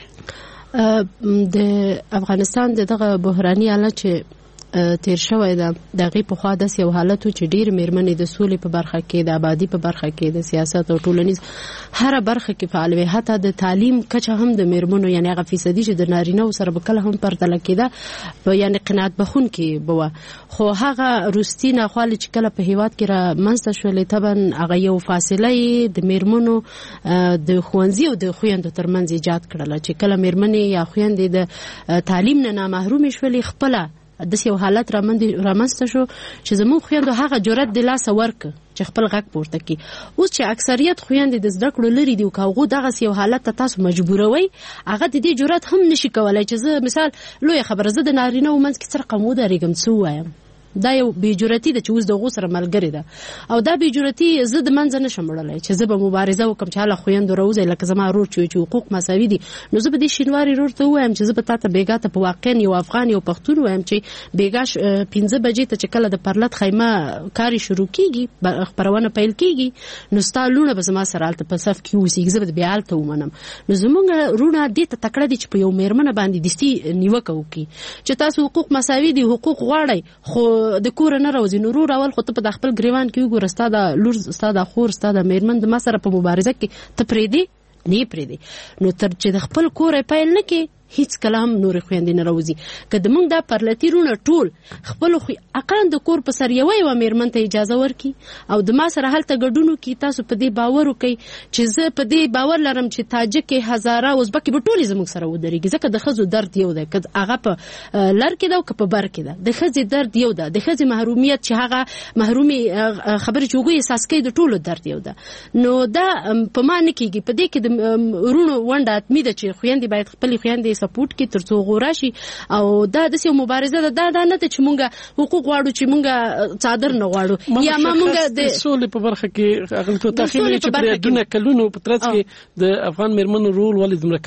پورې د افغانستان دغه بحراني حالت چې تیر شوی دا دغه په خوا د یو حالت چې ډیر میرمنې د سولې په برخه کې د آبادی په برخه کې د سیاست او ټولنیز هر برخه کې فعال وي حتی د تعلیم کچه هم د میرمنو یعنی هغه فیصدي چې د نارینه سره بکله هم پرتل کېده یعنی قناعت بخون کې بوه خو هغه روستینه خپل چې کله په هیواد کې را منځ شولې تبن هغه یو فاصله د میرمنو د خوانزي او د خويندو ترمنځ ایجاد کړل چې کله میرمنې یا خويندې د تعلیم نه محروم شولې خپل د یو حالت رامنځته شو چې زموږ خويندو هغه جرأت د لاس ورک چې خپل غږ پورته کړي اوس چې اکثریت خويندې د زده کړو لري دی او کاغو دغه یو حالت ته تاسو مجبوروي هغه د دې جرأت هم نشي کولای چې زه مثال لوی خبره زه د نارینه ومنځ کې سره قمو درېږم څه وایم دا یو بیجرتی د چوز د غوسره ملګری ده او دا بیجرتی زه د منځ نه شمړلای چې زه به مبارزه وکم چې حالا خويندو روزه لکه زما رور چې حقوق مساوي دي نو زه به د شینواری رور ته وایم چې زه به تاسو بیګاته په واقع یو افغان یو پښتون وایم چې بیګاش پنځه بجې ته چې کله د پرلط خیمه کاری شروع کیږي خبرونه پیل کیږي نو ستالونه به زما سره الته په صف کې وسی زه به بیا الته ومنم نو زمونږ رونه دې ته تکړه دي چې په یو میرمنه باندې دستي نیوکه وکي چې تاسو حقوق مساوي دي حقوق غواړئ خو د کور نه راوځي نو رو راول خو ته په خپل گریوان کې وګور ستاده لور ستاده خور ستاده میرمن د ما سره په مبارزه کې ته پرې دی نه پرې دی نو تر چې د خپل کور پیل نه کې هیڅ کلام نور خويندې نه راوځي کله موږ دا پرلتی رونه ټول خپل خو اقان د کور په سر یو یو میرمن ته اجازه ورکي او د ما سره هلته ګډونو کې تاسو په دې باور وکي چې زه په دې باور لرم چې تاجک هزاره ازبک به ټول زموږ سره ودرېږي ځکه د خزو درد یو دی کله هغه په لر کې دا او په بر کې دا د خزي درد یو دی د خزي محرومیت چې هغه محرومي خبره چوغي احساس کوي د ټولو درد یو دی نو دا په ما نه کېږي په دې کې د رونو ونده اتمی ده چې خويندې باید خپل خويندې سپورټ کوي ترڅو غوړا شي او دا د سیمه مبارزه ده دا نه ته چې مونږه حقوق غواړو چې مونږه څادر نه غواړو یا ما مونږه د سولې په برخه کې هغه ته تخیل چې په دونه کلونو په ترڅ کې د افغان میرمنو رول ولې دومره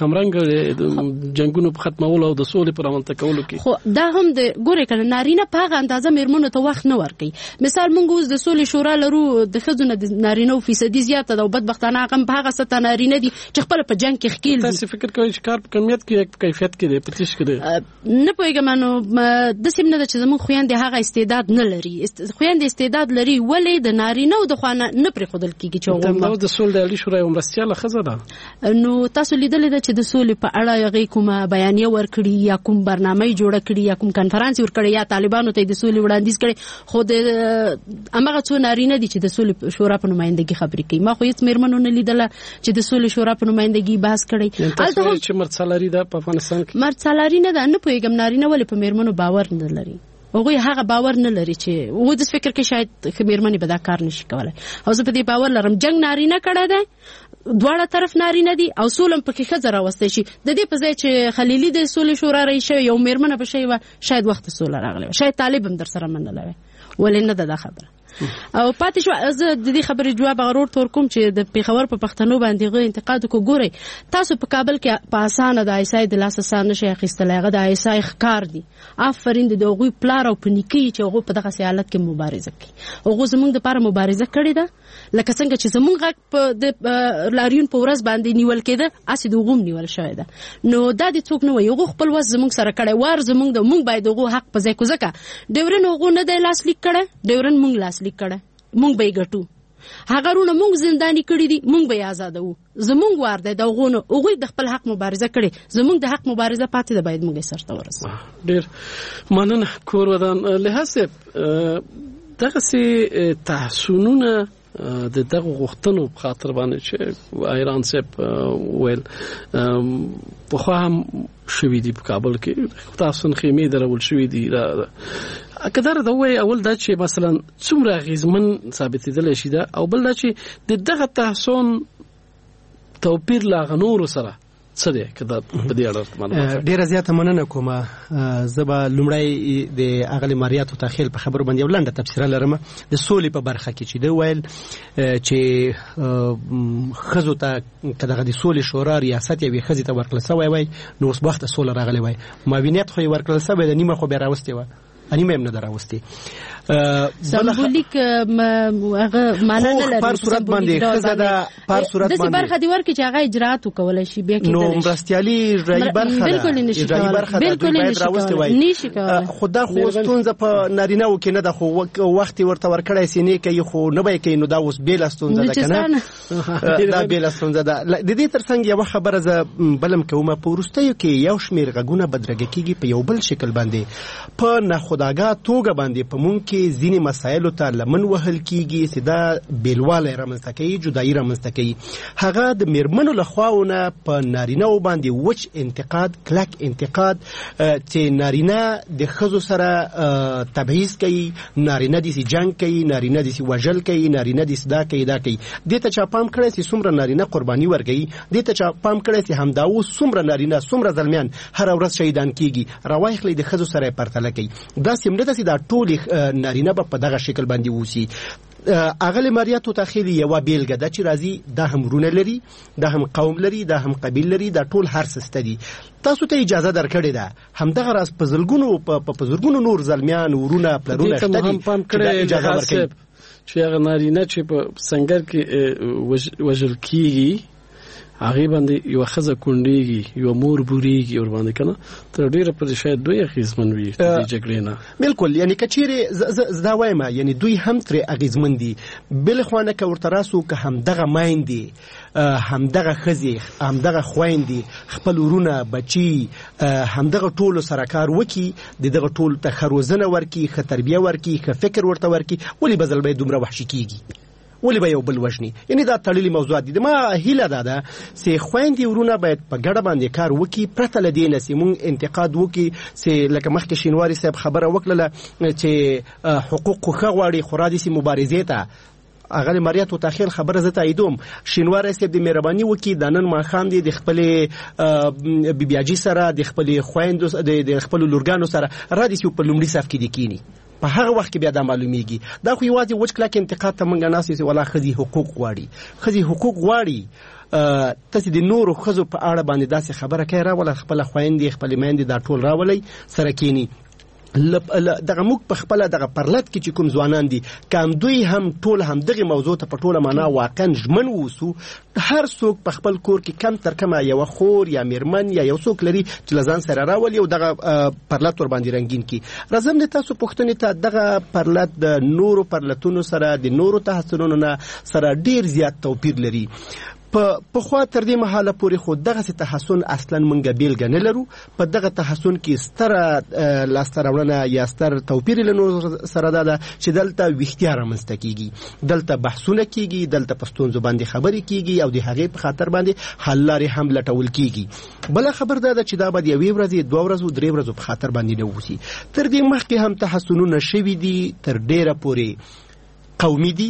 کمرنګ جنگونو په ختمولو او د سولې پر عمل کولو کې خو دا هم د ګورې کله نارینه په هغه اندازه میرمنو ته وخت نه ورکوي مثال مونږ اوس د سولې شورا لرو د ښځو نه د نارینه فیصدي زیاته ده او بدبختانه هغه په هغه سطح نارینه دي چې خپل په جنگ کې ښکیل دي تاسو فکر کوئ چې کار په کمیت کې کیفیت کې دی په تیش کې دی نه پوهیږم نو د سیم نه چې زموږ خويندې هغه استعداد نه لري خويندې استعداد لري ولې د نارینه او د خوانه نه پرې خودل کیږي چې هغه د سولې د علی شورا مرستياله خزه ده نو تاسو لیدل دا چې د سولې په اړه یغې کومه بیانیه ورکړي یا کوم برنامه جوړ کړي یا کوم کانفرنس ورکړي یا طالبانو ته د سولې وړاندیز کړي خو د امغه څو نارینه دي چې د سولې شورا په نمائندګي خبرې کوي ما خو هیڅ میرمنو نه لیدله چې د سولې شورا په نمائندګي بحث کړي البته چې مرڅلاري ده په افغانستان کې مرڅلاري نه ده نه پوهیږم نارینه ولې په میرمنو باور نه لري هغه هغه باور نه لري چې و د فکر کې شاید خمیرمنې به دا کار نشي کولای او زه په دې باور لرم جنگ نارینه کړه ده دواړه طرف نارینه دي او سولم پکې خزر راوستي شي د دې په ځای چې خلیلی د سولې شورا رئیس یو میرمنه به شي شاید وخت سوله راغلی شاید طالب هم در سره منلوي ولې نه ده خبره او پاتې شو زه د دې خبرې جواب غرور تور کوم چې د پیښور په پښتنو باندې غو انتقاد کو ګوري تاسو په کابل کې په اسانه د ایسای د لاس اسانه شي اخیستل هغه د ایسای ښکار دي افرین د دوغوی پلار او پنیکی چې هغه په دغه حالت کې مبارزه کوي هغه زمونږ د لپاره مبارزه کړې ده لکه څنګه چې زمونږ غږ په د لاریون په ورځ باندې نیول کېده اسی د غوم نیول شوی ده نو دا د څوک نه وي هغه خپل وس زمونږ سره کړي وار زمونږ د مونږ باید هغه حق په ځای کو ځکه ډیورن هغه نه د لاس لیک کړي ډیورن مونږ لاس لیک کړي مونږ به ګټو هغه رونه مونږ زنداني کړی دي مونږ به آزادو زمونږ وار دی دا غونه هغه د خپل حق مبارزه کړي زمونږ د حق مبارزه پاتې ده باید موږ سرته ورسو ډیر مننه کور ودان له حساب دغه سي تحسنونه د دغه غوښتنو په خاطر باندې چې ایران سپ ویل په خو هم شوې دي په کابل کې تاسو خیمه درول شوې دي اکدار دا وای اول دا چې مثلا څومره غیزمن ثابتېدل شي دا او بل دا چې د دغه تحسن توپیر لا غنور سره څه دی کدا په دې اړه معلومات ډیره زیاته مننه کومه زبا لمړی د اغلی ماریاتو تخیل په خبرو باندې ولنده تفسیر لرم د سولې په برخه کې چې دی ویل چې خزو ته کداغه د سولې شورا ریاست یې خزي ته ورکړل سوی وای نو اوس وخت سولې راغلی وای ماوینیت خو ورکړل سوی د نیمه خو به راوستي و انیمه هم نه دراوستي سمبولیک هغه معنا نه لري په صورت باندې خزه ده په صورت باندې د برخه دی ورکه چې هغه اجرات وکول شي بیا کې نو مرستيالي اجرایی برخه بالکل نشي کولای بالکل نشي کولای نشي کولای خدا خو ستونزه په نارینه و کې نه ده خو وخت ورته ورکړای سي نه کوي خو نه به کوي نو دا اوس بیل ستونزه ده کنه دا بیل ستونزه ده د دې ترڅنګ یو خبره ز بلم کومه په ورستیو کې یو شمیر غږونه بدرګه کیږي په یو بل شکل باندې په نه خداګه توګه باندې په مونږ کې ځینې مسایلو ته لمن وهل کیږي چې دا بیلواله رامنځته کوي جدایي رامنځته کوي هغه د میرمنو لخواونه په نارینه باندې وچ انتقاد کلک انتقاد چې نارینه د خزو سره تبعیض کوي نارینه د جنگ کوي نارینه د وژل کوي نارینه د صدا کوي دا کوي د ته چا پام کړی چې څومره نارینه قرباني ورکړي د ته چا پام کړی چې همداو څومره نارینه څومره ځلمیان هر ورځ شهیدان کیږي روایخلې د خزو سره پرتله کوي دا سیمه ده چې دا ټول نارینه په دغه شکل باندې وسی اغلی ماریاتو تخیل یو بیلګه ده چې راځي دا هم رونه لري دا هم قوم لري دا هم قبیل لري دا ټول هر څه دي تاسو ته اجازه درکړې ده همدغه راز په زلګونو په بزرګونو نور زلمیان ورونه پلرونه شته دي اجازه ورکړي چې هغه نارینه چې په سنگر کې وژل کیږي هغه باندې یو خزه کونډيږي یو مور بوريږي ور باندې کنه تر ډیره پر شاید دوی اغیزمن وي د جګړې نه بالکل یعنی کچېره زدا وایم یعنی دوی هم تر اغیزمن دي بل خوانه که ورته راسو که هم دغه مایندي هم دغه خزي هم دغه خويندي خپل ورونه بچي هم دغه ټولو سره کار وکي د دغه ټول ته خروزنه ورکی خطربیه ورکی خ فکر ورته ورکی ولی بدل به دومره وحشي کیږي ولی به یو بل وژني یعنی دا تړلې موضوع دي ما هیله ده ده چې خويندې ورونه باید په ګډه باندې کار وکي پرته لدینه چې مونږ انتقاد وکي چې لکه مخکې شینواری صاحب خبره وکړه چې حقوق خو غواړي خو را دي سي مبارزې ته اغه ماریه تو تاخیر خبره زه تاییدوم شینوار صاحب د مهرباني وکي د نن ماخام دی د خپل بیبیاجي سره د خپل خويندو د خپل لورګانو سره را دي په لومړي صف کې دي کینی په هغه وخت کې بیا دا معلومیږي دا خو یوازې وچ کلاک انتقاد ته منګه ناسي ولا خزي حقوق غواړي خزي حقوق غواړي تاسو د نورو خزو په اړه باندې داسې خبره کوي را ولا خپل خويندې خپل میندې دا ټول راولي سره کینی دغه موږ په خپل دغه پرلط کې چې کوم ځوانان دي کم دوی هم ټول هم دغه موضوع ته په ټوله معنا واقعا ژمن ووسو هر څوک په خپل کور کې کم تر کمه یو خور یا میرمن یا یو څوک لري چې لزان سره راولي او دغه پرلط ور باندې رنگین کی راځم د تاسو پوښتنې ته دغه پرلط د نورو پرلطونو سره د نورو تحصیلونو نه سره ډیر زیات توپیر لري په خو تر دې مهاله پورې خو دغه تحسن اصلا منګه بیلګه نه لرو په دغه تحسن کې ستره لاستراونه یا ستر توپیر لنور سره ده چې دلته وختیار رامنځته کیږي دلته بحثونه کیږي دلته پښتون زبان خبرې کیږي او د هغې په خاطر باندې حل لارې هم لټول کیږي بل خبر ده چې دا به یوې ورځې دوه ورځې درې ورځې په خاطر باندې نه وسی تر دې مخکې هم تحسنونه شوي دي تر ډیره پورې قومي دي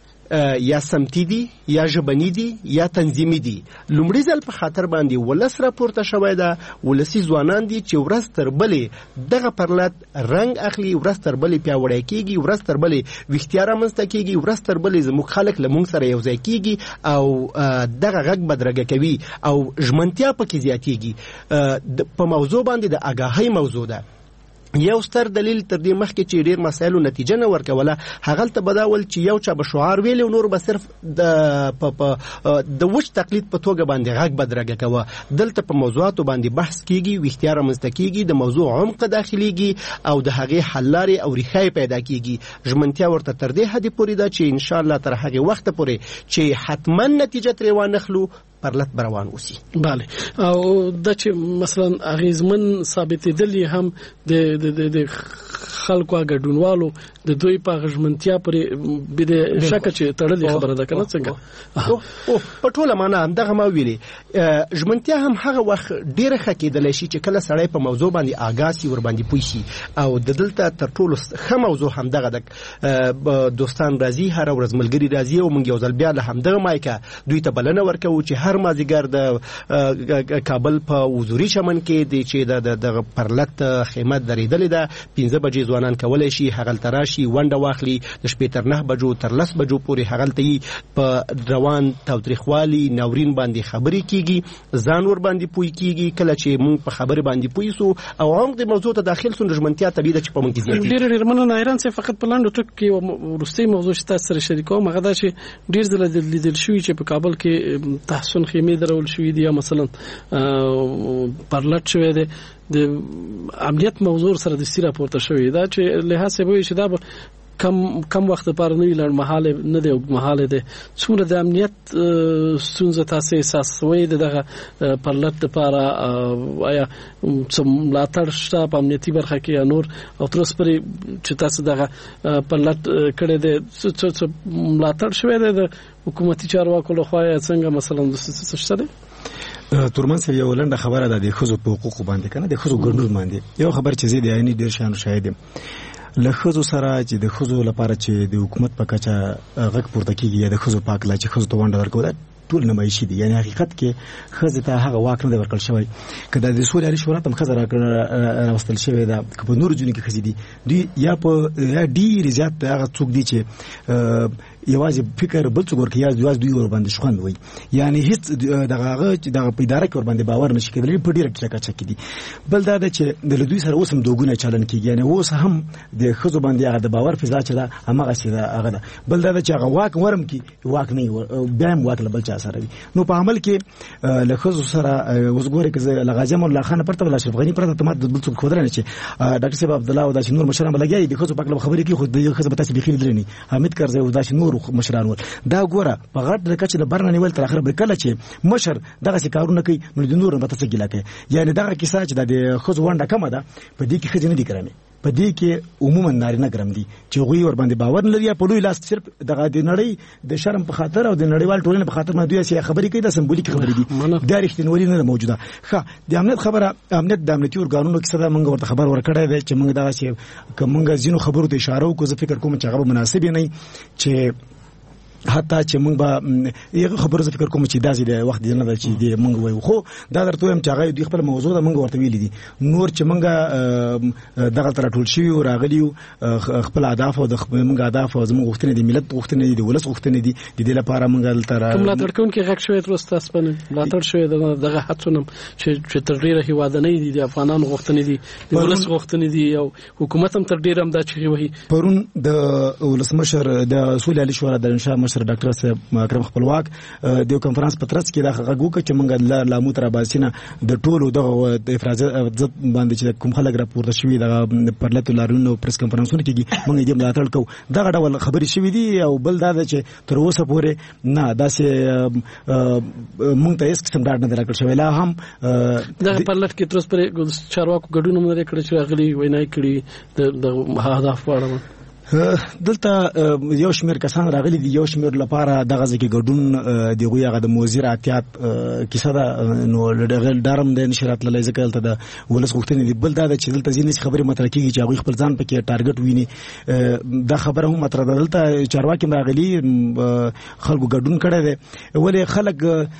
یا سمتی دي یا ژبني دي یا تنظیمي دي لومړي ځل په خاطر باندې ولس راپورته شوی ده ولسي ځوانان دي چې ورځ تر بلې دغه پرلط رنګ اخلي ورځ تر بلې پیاوړی کیږي ورځ تر بلې وختیار رامنځته کیږي ورځ تر بلې زموږ خلک له موږ سره یو ځای کیږي او دغه غږ بدرګه کوي او ژمنتیا پکې زیاتیږي په موضوع باندې د آگاهۍ موضوع ده یو ستر دلیل تر دې مخکې چې ډیر مسایلو نتیجه نه ورکوله هغه ته بداول چې یو چا به شعار ویل او نور به صرف د د وچ تقلید په توګه باندې غږ بدرګه کوه دلته په موضوعاتو باندې بحث کیږي وختیار رامنځته کیږي د موضوع عمق داخليږي او د هغې حل لارې او ریښې پیدا کیږي ژمنتیا ورته تر دې حد پورې ده چې ان شاء الله تر هغه وخت پورې چې حتما نتیجه ترې وانخلو پرلط بروان اوسي bale او د چې مثلا اغیزمن ثابتېدل هم د د د خلکو غډونوالو د دوی په غژمنتیا پرې به د شک چې تړلې خبره ده کنه څنګه او په ټوله معنا هم دغه ما ویلي ژمنتیا هم هغه وخت ډیره خکېدل شي چې کله سړی په موضوع باندې آګاسي ور باندې پوي شي او د دلته تر ټولو ښه موضوع هم دغه د دوستان راځي هر ورځ ملګری راځي او موږ یو ځل بیا له همدغه مایکه دوی ته بلنه ورکوو چې هر مازیګر د کابل په حضوري چمن کې د چې د پرلط خیمت درېدلې ده پنځه بجې ځوانان کولای شي هغه تراشي ونده واخلي د شپې تر نه بجو تر لس بجو پورې هغه ته په روان تاوتریخوالي ناورین باندې خبرې کیږي ځان ور باندې پوي کیږي کله چې موږ په خبره باندې پوي سو او عمق د موضوع ته داخل سو ژمنتیا طبيعي ده چې په موږ کې زیاتې ډېر ډېر مننه ایران څخه فقط په لاندو ټک کې ورستي موضوع چې تاسو سره شریکوم هغه دا چې ډېر ځله لیدل شوی چې په کابل کې تحسن خیمه درول شوې دي یا مثلا پرلط شوی دی د امنیت موضوع سره د سیره پورته شوی دا چې له هڅه وي چې دا کم کم وخت لپاره نه لړ محاله نه دی محاله دی څومره د امنیت ستونزه تاسو احساسوي دغه پرلط لپاره آیا څوم لاتړ شته په امنیتي برخه کې یا نور او تر اوسه پرې چې تاسو دغه پرلط کړی دی څه لاتړ شوی دی د حکومتي چارواکو لخوا څنګه مثلا د څه شته تورمن سره یو لنډه خبره ده د خزو په حقوق باندې کنه د خزو ګډون باندې یو خبر چې زیات عیني ډیر شان شاهد له خزو سره چې د خزو لپاره چې د حکومت په کچا غږ پورته کیږي د خزو پاک لا چې خزو ته وند ورکول ټول نمایشي دي یعنی حقیقت کې خزه ته هغه واک نه ورکړل شوی کله د سولې اړ شورا تم خزه راوستل شوی دا په نور جون کې خزي دي دوی یا په ډیر زیات هغه څوک دي چې یوازې فکر بل څه ورکه یا یوازې دوی ور باندې شخوند وي یعنی هیڅ دغه دغه په اداره کې ور باندې باور نشي کېدلی په ډیره ټکا چکی دي بل دا چې د دوی سره اوسم دوګونه چلن کیږي یعنی اوس هم د خزو باندې هغه د باور فضا چې دا هغه څه دا هغه بل دا چې هغه واک ورم کی واک نه بیا هم واک لبل چا سره نو په عمل کې له خزو سره وزګوري کې لغاجم الله خان پرته ولا اشرف غنی پرته تمات د بل څه خبره نه چې ډاکټر صاحب عبد الله او دا نور مشران بلګي د خزو پاک خبرې کې خو د خزو په تاسو بخیل درنی حمید کرزی او دا نور مشران ول دا ګوره په غټ د کچ د برنه نیول تر اخر به کله چې مشر دغه څه کارونه کوي نو د نور په تاسو ګیلا کوي یعنی دغه کیسه چې د خزو ونده کم ده په دې کې خزینه دي کرامي په دې کې عموما نارینه ګرم دي چې غوي ور باندې باور لري په لوی لاس صرف دغه د نړۍ د شرم په خاطر او د نړیوال ټولنې په خاطر نه دوی سي خبرې کوي د سمبولیک خبرې دي دا رښتینولي نه موجوده ښه د امنیت خبره امنیت د امنیتي ورګانونو کې څه موږ ورته خبر ورکړی دی چې موږ دغه چې کومه ځینو خبرو ته اشاره وکړو زه فکر کوم چې هغه مناسب نه چې حتی چې موږ به یو خبره فکر کوم چې داسې د وخت نه ده چې د موږ وایو خو دا درته وایم چې هغه دوی خپل موضوع ده موږ ورته ویلي دي نور چې موږ دغه تر ټول شي او راغلی خپل اهداف او د موږ اهداف او زموږ غوښتنې دي ملت غوښتنې دي د ولس غوښتنې دي د دې لپاره موږ دلته کوم لا تړکون کې غږ شوی تر اوسه سپنه لا تړ شوی دغه هڅونه چې تر ډیره هیوادنۍ دي د افغانانو غوښتنې دي د ولس غوښتنې دي او حکومت هم تر ډیره هم دا چې وایي پرون د ولسمشر د اصول علي شورا د انشاء مشر ډاکټر صاحب اکرم خپلواک د کانفرنس په ترڅ کې دا غږ وکړ چې موږ لا مو تر باسینه د ټولو دغه د افراز باندې چې کوم خلک راپورته شوي د پرلط لارونو پریس کانفرنسونه کېږي موږ دې ملاتړ کوو دغه ډول خبرې شوي دي او بل دا ده چې تر اوسه پورې نه داسې موږ ته هیڅ قسم ډاډ نه درکړل شوی لا هم دغه پرلط کې تر اوسه پورې چارواکو ګډون هم نه کړی چې راغلي وینا کړي د هدف په اړه دلته یو شمیر کسان راغلي دي یو شمیر لپاره دغه ځکه ګډون دی غوی هغه د موزیر احتیاط کیسه ده نو لږ ډارم د نشرات لای ځکه دلته د ولس غوښتنې دی بل دا چې دلته ځینې خبرې مطرح کیږي چې هغه خپل ځان پکې ټارګټ ویني دا خبره هم مطرح ده دلته چارواکي راغلي خلکو ګډون کړی دی ولې خلک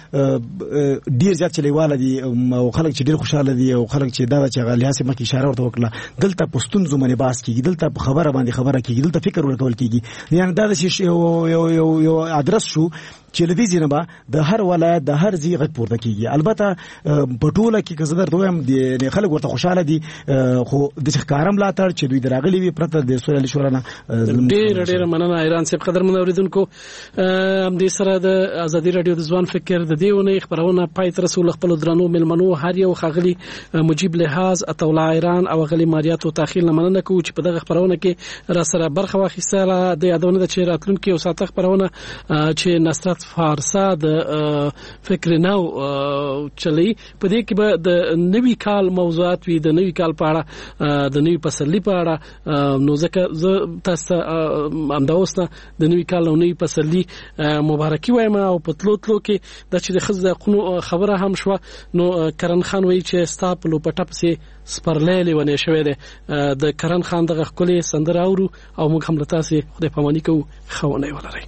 ډیر زیات چلیواله دي او خلک چې ډیر خوشاله دي او خلک چې دا چې غلیاسه مکه اشاره ورته وکړه دلته پښتون زمونه باس کیږي دلته په خبره باندې خبره کیږي دلته فکر ورکول کیږي یعنی دا د یو یو یو یو ادرس شو چې لدی جنبه د هر ولایت د هر ځای غږ پورته کیږي البته په ټوله کې که زه درته وایم د خلک ورته خوشاله دي خو د ښکارم لا تر چې دوی دراغلي وي پرته د سویل شورانه ډېر ډېر مننه ایران صاحب قدر من اوریدونکو ام دې سره د ازادي رادیو د ځوان فکر د دیونه خبرونه پای تر رسول خپل درنو ملمنو هر یو خغلی مجيب لحاظ اتولا ایران او غلی مالیات او تاخير مننه کو چې په دغه خبرونه کې را سره برخه واخیستله د یادونه د چې راتلونکو او ساته خبرونه چې نصرت فارسا د فکر نو چلی په دې کې به د نوي کال موضوعات وي د نوي کال په اړه د نوي پسرلی په اړه نو ځکه زه تاسو انداوسته د نوي کال او نوي پسرلی مبارکي وایم او په تلو تلو کې د چې د خزه خبره هم شو نو کرن خان وایي چې ستاپلو پټپ سي سپرلې ونه شوې ده د کرن خان دغه خولي سندره اورو او موږ هم لته سي خدای پاماني کوو خونه ولري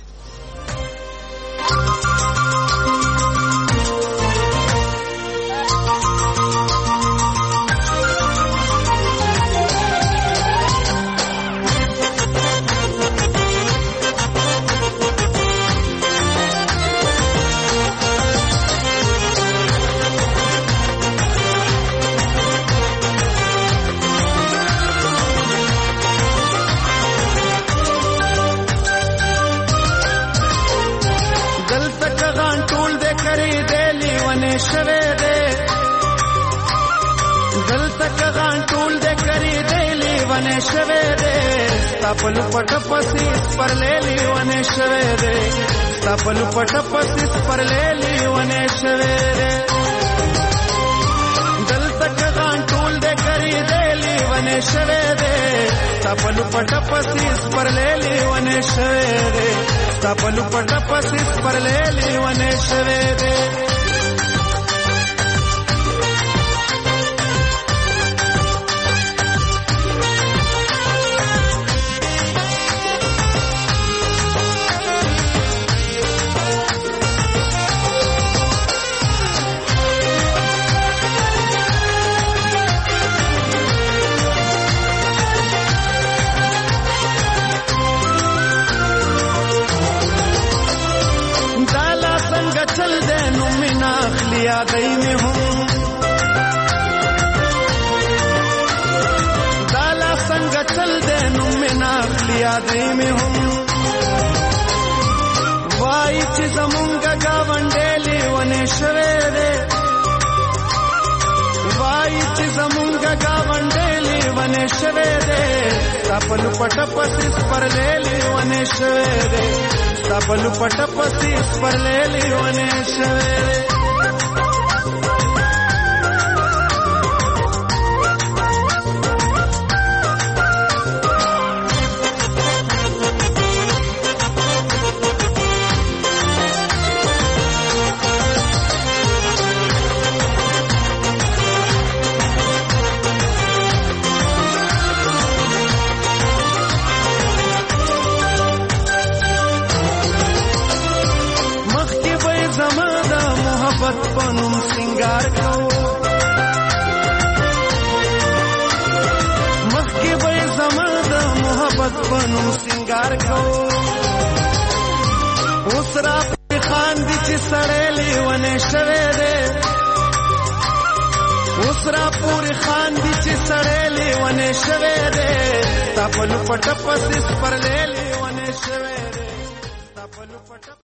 tapelu patapasi parleli wane shavere tapelu patapasi parleli wane shavere dal tak gaan tool de kari deli wane shavere tapelu patapasi parleli wane shavere tapelu patapasi parleli wane shavere यादई में हूँ दाला संग चल देनु में नाख यादई में हूँ वाई चिजमुंगा गावंडेली वने शवेरे वाई चिजमुंगा गावंडेली वने शवेरे तापलु पटपसिस परलेली वने शवेरे तापलु पटपसिस परलेली वने शवेरे پنوم سنگار کو مخکې به زما د محبت پنوم سنگار کو اوس را خاندي چې سړی لیونی شوی دی اوس را پورې خاندي چې سړی لیونی شوی دی تا په لپټه پسې سپرلی لیونی شوی